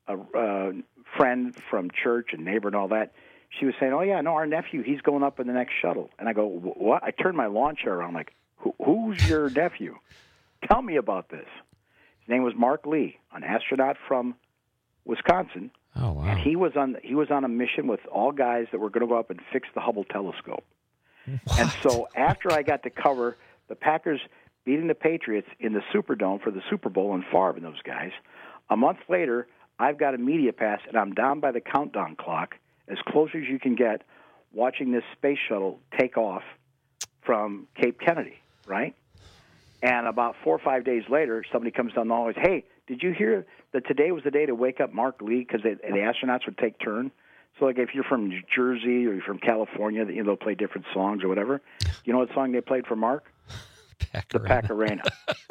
friend from church and neighbor and all that, she was saying, oh, yeah, no, our nephew, he's going up in the next shuttle. And I go, what? I turned my lawn chair around, like, who's your nephew? Tell me about this. His name was Mark Lee, an astronaut from Wisconsin. Oh, wow. And he was on a mission with all guys that were going to go up and fix the Hubble telescope. What? And so after I got to cover the Packers beating the Patriots in the Superdome for the Super Bowl and Favre and those guys, a month later, I've got a media pass, and I'm down by the countdown clock, as close as you can get, watching this space shuttle take off from Cape Kennedy, right? And about 4 or 5 days later, somebody comes down the hallway and says, hey, did you hear that today was the day to wake up Mark Lee, because the astronauts would take turn? So, like, if you're from New Jersey or you're from California, they'll play different songs or whatever. You know what song they played for Mark? The Pac-Arena.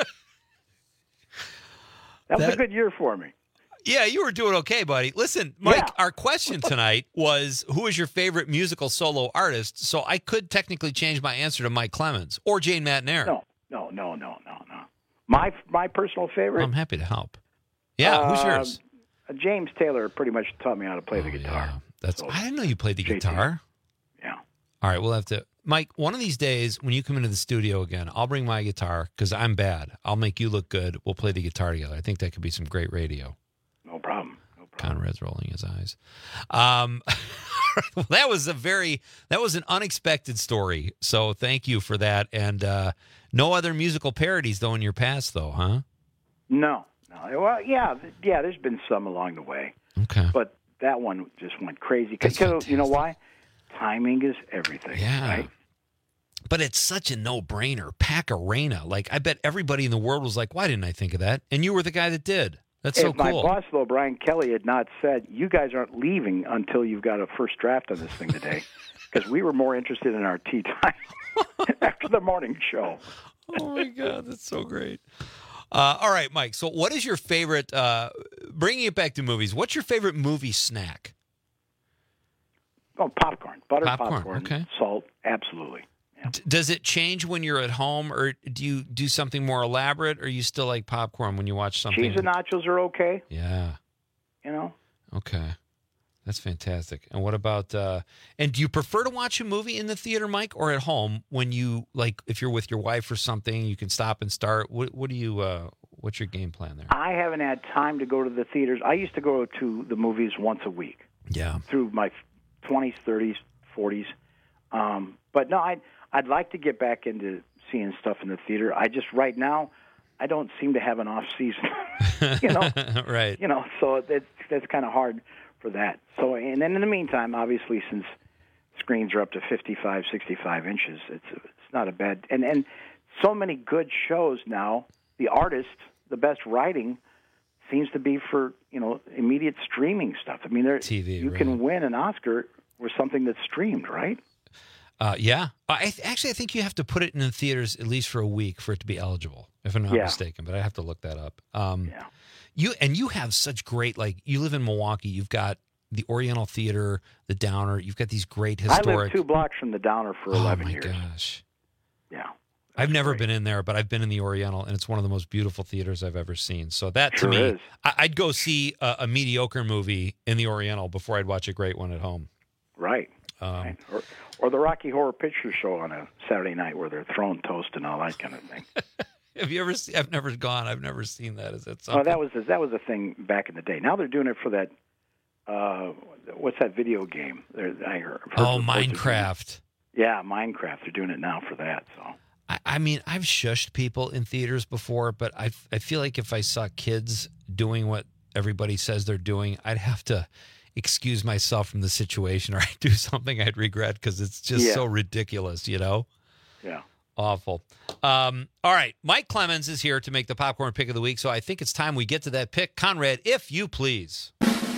That was a good year for me. Yeah, you were doing okay, buddy. Listen, Mike, our question tonight was, who is your favorite musical solo artist? So I could technically change my answer to Mike Clemens or Jane Madnair. No. My personal favorite. I'm happy to help. Yeah, who's yours? James Taylor pretty much taught me how to play the guitar. Yeah. I didn't know you played the guitar. Yeah. All right, we'll have to. Mike, one of these days when you come into the studio again, I'll bring my guitar because I'm bad. I'll make you look good. We'll play the guitar together. I think that could be some great radio. No problem. Conrad's rolling his eyes. Well, that was an unexpected story. So thank you for that. And no other musical parodies though in your past, though, huh? No. Well, yeah. There's been some along the way. Okay. But that one just went crazy. Because you know why? Timing is everything. Yeah. Right? But it's such a no-brainer. Pac-Arena. Like, I bet everybody in the world was like, why didn't I think of that? And you were the guy that did. That's so if cool. My boss, though, Brian Kelly, had not said, you guys aren't leaving until you've got a first draft on this thing today, because we were more interested in our tea time after the morning show. Oh, my God. That's so great. All right, Mike. So what is your favorite, bringing it back to movies, what's your favorite movie snack? Oh, popcorn. Buttered popcorn. Okay. Salt. Absolutely. Yeah. Does it change when you're at home, or do you do something more elaborate, or you still like popcorn when you watch something? Cheese and nachos are okay. Yeah. You know? Okay. That's fantastic. And what about, and do you prefer to watch a movie in the theater, Mike, or at home when you, like, if you're with your wife or something, you can stop and start? What do you, what's your game plan there? I haven't had time to go to the theaters. I used to go to the movies once a week. Yeah. Through my 20s, 30s, 40s. But no, I'd like to get back into seeing stuff in the theater. I just, right now, I don't seem to have an off season, you know? Right. You know, so that's kind of hard for that. So, and then in the meantime, obviously, since screens are up to 55, 65 inches, it's not a bad, and so many good shows now, the artist, the best writing seems to be for, you know, immediate streaming stuff. I mean, TV, you can win an Oscar for something that's streamed, right? Yeah. I think you have to put it in the theaters at least for a week for it to be eligible, if I'm not mistaken, but I have to look that up. You have such great, like, you live in Milwaukee, you've got the Oriental Theater, the Downer, you've got these great historic... I lived 2 blocks from the Downer for 11 years. Oh, my gosh. Yeah. I've never been in there, but I've been in the Oriental, and it's one of the most beautiful theaters I've ever seen. So that, to me, is. I'd go see a mediocre movie in the Oriental before I'd watch a great one at home. Right. Right. Or the Rocky Horror Picture Show on a Saturday night where they're throwing toast and all that kind of thing. Have you ever seen? I've never gone. I've never seen that. Is that something? Oh, that was a thing back in the day. Now they're doing it for that. What's that video game? I heard Minecraft. Yeah, Minecraft. They're doing it now for that. So. I mean, I've shushed people in theaters before, but I feel like if I saw kids doing what everybody says they're doing, I'd have to excuse myself from the situation, or I'd do something I'd regret because it's just so ridiculous, you know? Yeah. Awful. All right. Mike Clemens is here to make the popcorn pick of the week, so I think it's time we get to that pick. Conrad, if you please.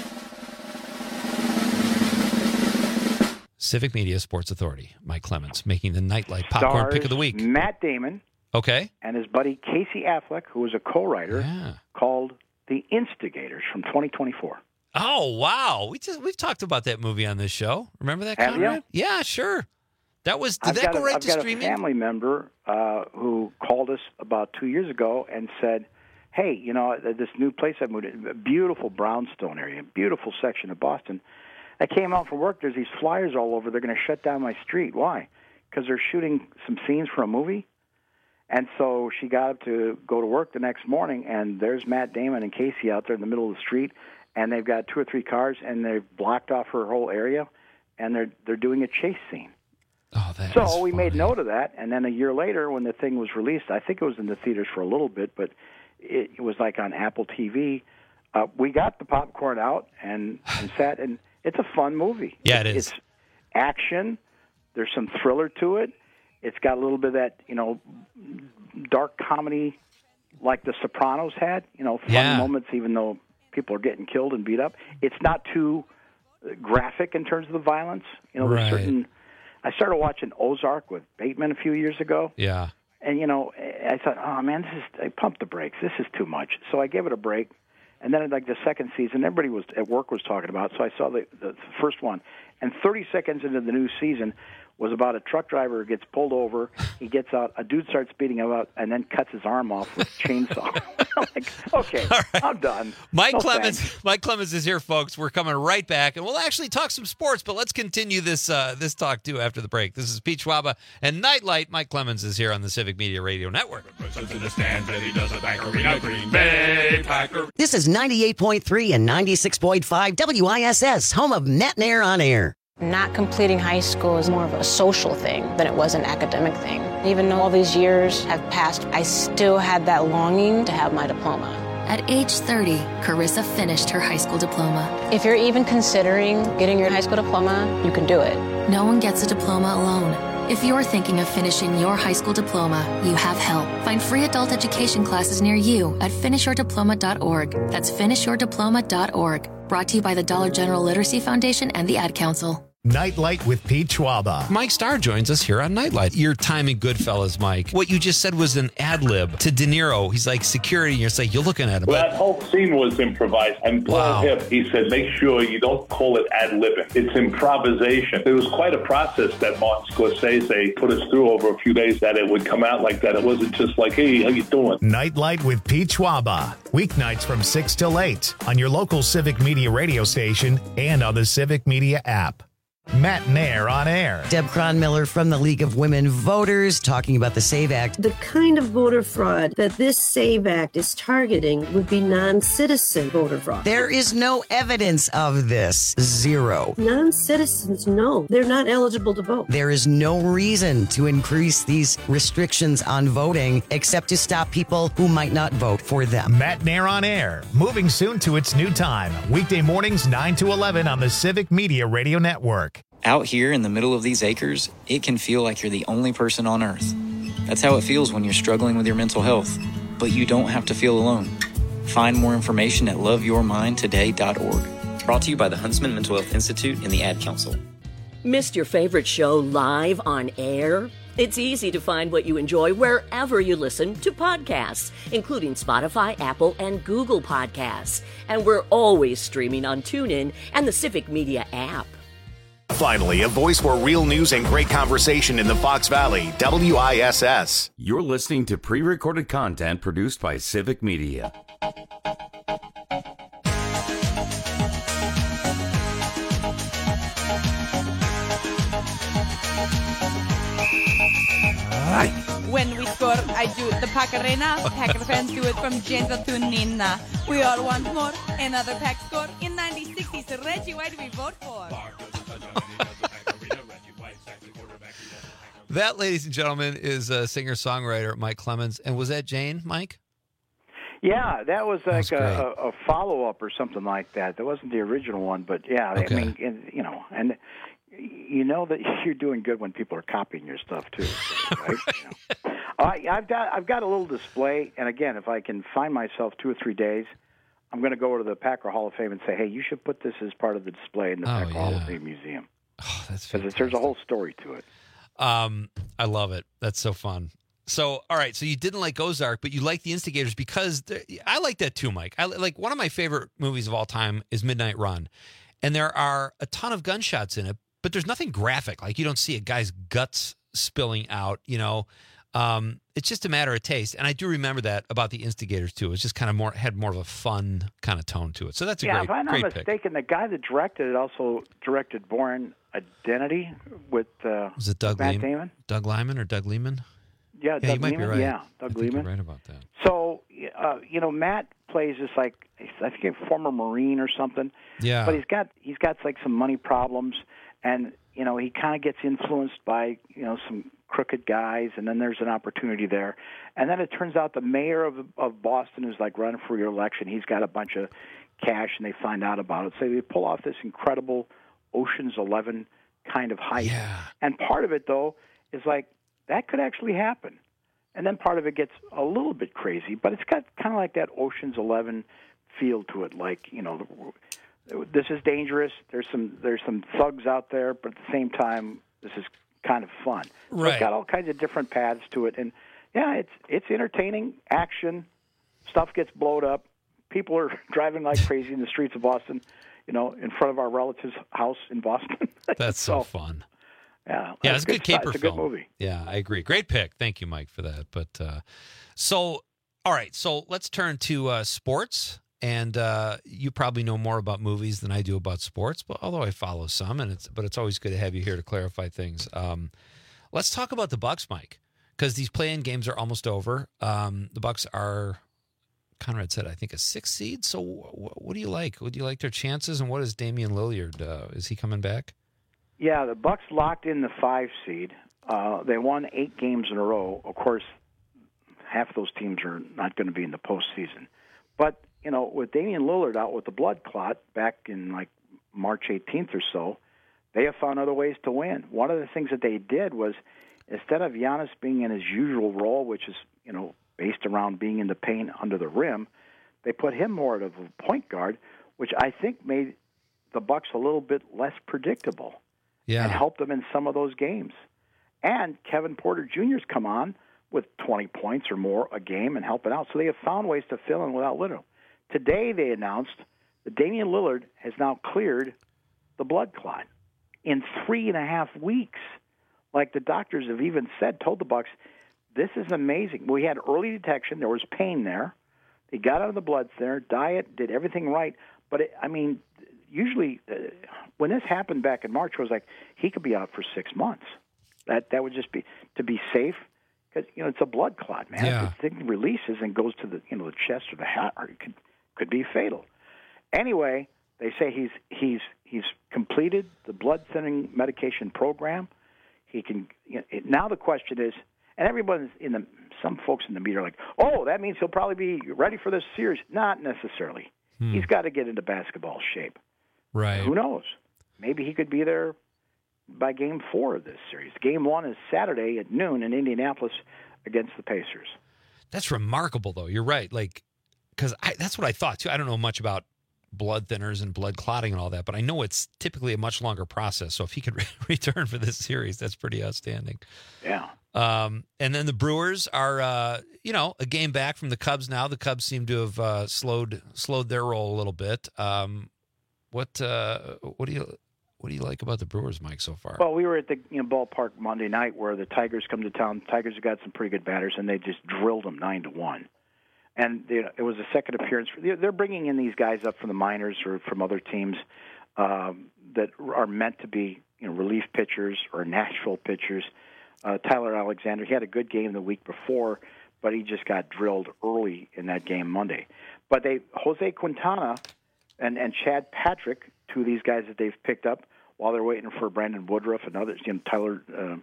Civic Media Sports Authority, Mike Clemens, making the Nightlight popcorn pick of the week. Matt Damon. Okay. And his buddy Casey Affleck, who was a co-writer, called The Instigators from 2024. Oh, wow. We've talked about that movie on this show. Remember that, Have Conrad? you? Yeah, sure. Did that go right to streaming? I've got a family member who called us about 2 years ago and said, hey, you know, this new place I moved in, a beautiful brownstone area, beautiful section of Boston. I came out from work. There's these flyers all over. They're going to shut down my street. Why? Because they're shooting some scenes for a movie. And so she got up to go to work the next morning, and there's Matt Damon and Casey out there in the middle of the street, and they've got 2 or 3 cars, and they've blocked off her whole area, and they're doing a chase scene. Oh, so we made note of that, and then a year later, when the thing was released, I think it was in the theaters for a little bit, but it was like on Apple TV. We got the popcorn out and sat, and it's a fun movie. Yeah, it is. It's action. There's some thriller to it. It's got a little bit of that, you know, dark comedy like The Sopranos had, you know, funny moments even though people are getting killed and beat up. It's not too graphic in terms of the violence. You know, there's certain... I started watching Ozark with Bateman a few years ago. Yeah. And, you know, I thought, oh, man, I pumped the brakes. This is too much. So I gave it a break. And then, like, the second season, everybody was at work was talking about it, so I saw the first one. And 30 seconds into the new season, was about a truck driver who gets pulled over. He gets out. A dude starts beating him up and then cuts his arm off with a chainsaw. I'm like, okay, I'm done. Mike No Clemens. thanks. Mike Clemens is here, folks. We're coming right back, and we'll actually talk some sports. But let's continue this this talk too after the break. This is Pete Schwaba and Nightlight. Mike Clemens is here on the Civic Media Radio Network. This is 98.3 and 96.5 WISS, home of Matt and Air on Air. Not completing high school is more of a social thing than it was an academic thing. Even though all these years have passed, I still had that longing to have my diploma. At age 30, Carissa finished her high school diploma. If you're even considering getting your high school diploma, you can do it. No one gets a diploma alone. If you're thinking of finishing your high school diploma, you have help. Find free adult education classes near you at finishyourdiploma.org. That's finishyourdiploma.org. Brought to you by the Dollar General Literacy Foundation and the Ad Council. Nightlight with Pete Schwaba. Mike Starr joins us here on Nightlight. Your time in Goodfellas, Mike. What you just said was an ad lib to De Niro. He's like security, and you're like, you're looking at him. Well, that whole scene was improvised. And Paul Hipp, he said, make sure you don't call it ad libbing. It's improvisation. It was quite a process that Martin Scorsese put us through over a few days that it would come out like that. It wasn't just like, hey, how you doing? Nightlight with Pete Schwaba. Weeknights from 6 till 8 on your local Civic Media radio station and on the Civic Media app. Matt and Air on Air. Deb Cronmiller from the League of Women Voters talking about the SAVE Act. The kind of voter fraud that this SAVE Act is targeting would be non-citizen voter fraud. There is no evidence of this. Zero. Non-citizens, no. They're not eligible to vote. There is no reason to increase these restrictions on voting except to stop people who might not vote for them. Matt and Air on Air. Moving soon to its new time. Weekday mornings 9 to 11 on the Civic Media Radio Network. Out here in the middle of these acres, it can feel like you're the only person on Earth. That's how it feels when you're struggling with your mental health. But you don't have to feel alone. Find more information at loveyourmindtoday.org. Brought to you by the Huntsman Mental Health Institute and the Ad Council. Missed your favorite show live on air? It's easy to find what you enjoy wherever you listen to podcasts, including Spotify, Apple, and Google Podcasts. And we're always streaming on TuneIn and the Civic Media app. Finally, a voice for real news and great conversation in the Fox Valley, WISS. You're listening to pre-recorded content produced by Civic Media. When we score, I do the Pacarena. Packer fans do it from Gentle to Nina. We all want more. Another Pack score in 90-60s. Reggie, why do we vote for? That, ladies and gentlemen, is a singer-songwriter Mike Clemens. And was that Jane, Mike? Yeah, that was like a follow-up or something like that. That wasn't the original one, but yeah, Okay. I mean, and you know that you're doing good when people are copying your stuff too, right? I've got a little display, and again, if I can find myself 2 or 3 days, I'm going to go to the Packer Hall of Fame and say, hey, you should put this as part of the display in the Packer Hall of Fame Museum. Oh, that's because there's a whole story to it. I love it. That's so fun. So, all right. So you didn't like Ozark, but you like The Instigators because I like that too, Mike. I like one of my favorite movies of all time is Midnight Run, and there are a ton of gunshots in it, but there's nothing graphic. Like you don't see a guy's guts spilling out. It's just a matter of taste. And I do remember that about The Instigators too. It's just kind of had more of a fun kind of tone to it. So that's a if I'm not great pick. mistaken, the guy that directed it also directed Bourne Identity with Was it Doug Matt Lehman? Damon. Doug Lyman or Doug Lehman? Yeah, you Doug might Lehman. be right. Yeah, Doug Lehman. You're right about that. So, Matt plays this I think a former Marine or something. Yeah. But he's got like some money problems, and he kind of gets influenced by some crooked guys, and then there's an opportunity there, and then it turns out the mayor of Boston who's like running for re-election, he's got a bunch of cash, and they find out about it. So they pull off this incredible Ocean's 11 kind of heist. Yeah. And part of it though is like that could actually happen. And then part of it gets a little bit crazy, but it's got kind of like that Ocean's 11 feel to it. Like, this is dangerous. There's some thugs out there, but at the same time, this is kind of fun. So Right. It's got all kinds of different paths to it. And, yeah, it's entertaining, action, stuff gets blowed up. People are driving like crazy in the streets of Boston, in front of our relative's house in Boston. That's so fun. Yeah, it's a good caper It's a film. good movie. Yeah, I agree. Great pick. Thank you, Mike, for that. But all right. So let's turn to sports. And you probably know more about movies than I do about sports, but although I follow some, but it's always good to have you here to clarify things. Let's talk about the Bucks, Mike, because these play-in games are almost over. The Bucks are, Conrad said, I think a 6th seed. So what do you like? What do you like their chances? And what is Damian Lillard? Is he coming back? Yeah, the Bucks locked in the 5 seed. They won 8 games in a row. Of course, half of those teams are not going to be in the postseason. But, with Damian Lillard out with the blood clot back in like March 18th or so, they have found other ways to win. One of the things that they did was, instead of Giannis being in his usual role, which is, based around being in the paint under the rim, they put him more of a point guard, which I think made the Bucks a little bit less predictable and helped them in some of those games. And Kevin Porter Jr.'s come on with 20 points or more a game and helping out. So they have found ways to fill in without Lillard. Today they announced that Damian Lillard has now cleared the blood clot in 3.5 weeks. Like the doctors have even told the Bucks, this is amazing. We had early detection. There was pain there. He got out of the blood thinner, diet, did everything right. But, usually when this happened back in March, it was like he could be out for 6 months. That would just be to be safe. Because it's a blood clot, man. Yeah. The thing releases and goes to the the chest or the heart, or it could be fatal. Anyway, they say he's completed the blood thinning medication program. He can now. The question is, and everyone's some folks in the media are like, oh, that means he'll probably be ready for this series. Not necessarily. He's got to get into basketball shape. Right. Who knows? Maybe he could be there by Game 4 of this series. Game 1 is Saturday at noon in Indianapolis against the Pacers. That's remarkable, though. You're right. Because that's what I thought, too. I don't know much about blood thinners and blood clotting and all that, but I know it's typically a much longer process. So if he could return for this series, that's pretty outstanding. Yeah. And then the Brewers are, a game back from the Cubs now. The Cubs seem to have slowed their roll a little bit. What do you like about the Brewers, Mike, so far? Well, we were at the ballpark Monday night where the Tigers come to town. Tigers have got some pretty good batters, and they just drilled them 9-1. And it was a second appearance. They're bringing in these guys up from the minors or from other teams that are meant to be relief pitchers or Nashville pitchers. Tyler Alexander, he had a good game the week before, but he just got drilled early in that game Monday. But Jose Quintana and Chad Patrick, two of these guys that they've picked up while they're waiting for Brandon Woodruff and others, Tyler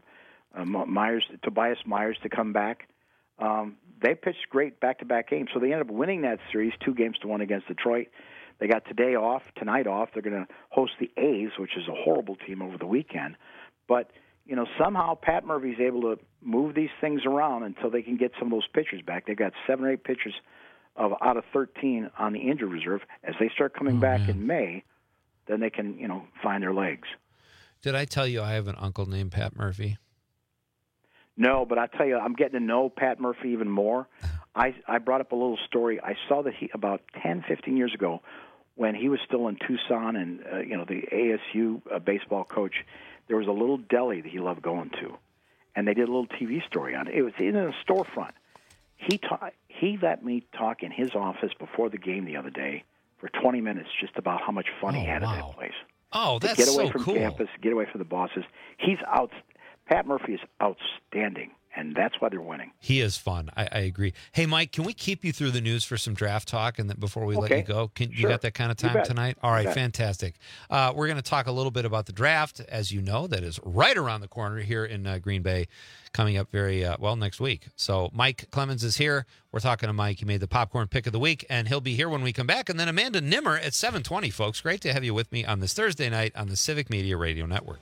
Tobias Myers to come back. They pitched great back-to-back games, so they ended up winning that series 2-1 against Detroit. They got tonight off. They're going to host the A's, which is a horrible team, over the weekend. But somehow Pat Murphy's able to move these things around until they can get some of those pitchers back. They've got 7 or 8 pitchers out of 13 on the injured reserve. As they start coming back in May, then they can, find their legs. Did I tell you I have an uncle named Pat Murphy? No, but I tell you, I'm getting to know Pat Murphy even more. I brought up a little story. I saw that about 10, 15 years ago, when he was still in Tucson and, the ASU baseball coach, there was a little deli that he loved going to. And they did a little TV story on it. It was in a storefront. He let me talk in his office before the game the other day for 20 minutes just about how much fun he had at that place. Oh, that's get away so from cool. campus, get away from the bosses. Pat Murphy is outstanding, and that's why they're winning. He is fun. I agree. Hey, Mike, can we keep you through the news for some draft talk and then before we let you go? You got that kind of time tonight? All right, fantastic. We're going to talk a little bit about the draft, as you know, that is right around the corner here in Green Bay, coming up very next week. So Mike Clemens is here. We're talking to Mike. He made the popcorn pick of the week, and he'll be here when we come back. And then Amanda Nimmer at 7:20, folks. Great to have you with me on this Thursday night on the Civic Media Radio Network.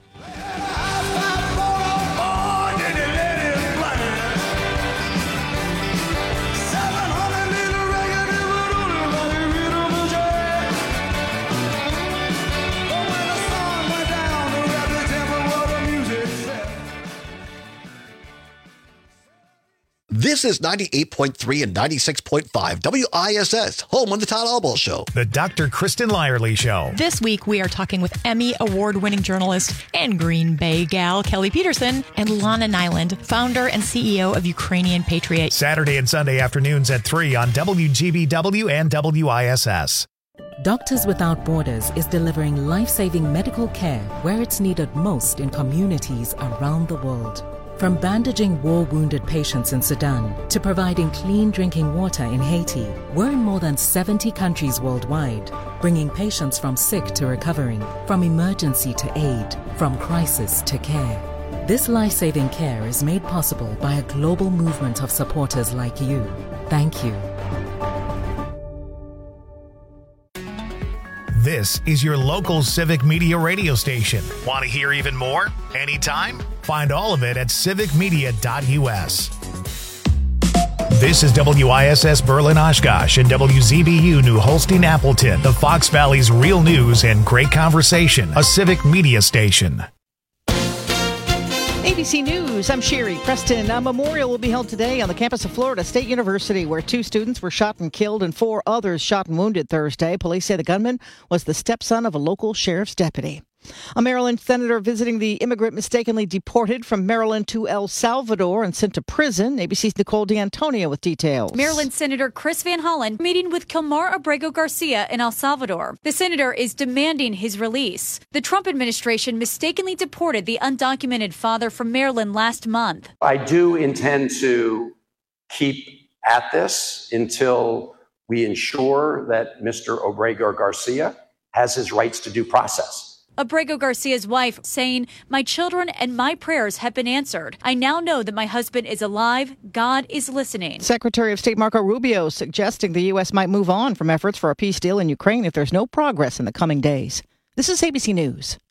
This This is 98.3 and 96.5 WISS, home of the Todd Albaugh Show. The Dr. Kristen Lyerly Show. This week, we are talking with Emmy award-winning journalist and Green Bay gal Kelly Peterson and Lana Nyland, founder and CEO of Ukrainian Patriot. Saturday and Sunday afternoons at 3 on WGBW and WISS. Doctors Without Borders is delivering life-saving medical care where it's needed most in communities around the world. From bandaging war-wounded patients in Sudan to providing clean drinking water in Haiti, we're in more than 70 countries worldwide, bringing patients from sick to recovering, from emergency to aid, from crisis to care. This life-saving care is made possible by a global movement of supporters like you. Thank you. This is your local civic media radio station. Want to hear even more? Anytime? Find all of it at civicmedia.us. This is WISS Berlin Oshkosh and WZBU New Holstein Appleton, the Fox Valley's real news and great conversation, a civic media station. ABC News, I'm Sherry Preston. A memorial will be held today on the campus of Florida State University, where 2 students were shot and killed and 4 others shot and wounded Thursday. Police say the gunman was the stepson of a local sheriff's deputy. A Maryland senator visiting the immigrant mistakenly deported from Maryland to El Salvador and sent to prison. ABC's Nicole D'Antonio with details. Maryland Senator Chris Van Hollen meeting with Kilmar Abrego Garcia in El Salvador. The senator is demanding his release. The Trump administration mistakenly deported the undocumented father from Maryland last month. I do intend to keep at this until we ensure that Mr. Abrego Garcia has his rights to due process. Abrego Garcia's wife saying, "My children and my prayers have been answered. I now know that my husband is alive. God is listening." Secretary of State Marco Rubio suggesting the U.S. might move on from efforts for a peace deal in Ukraine if there's no progress in the coming days. This is ABC News.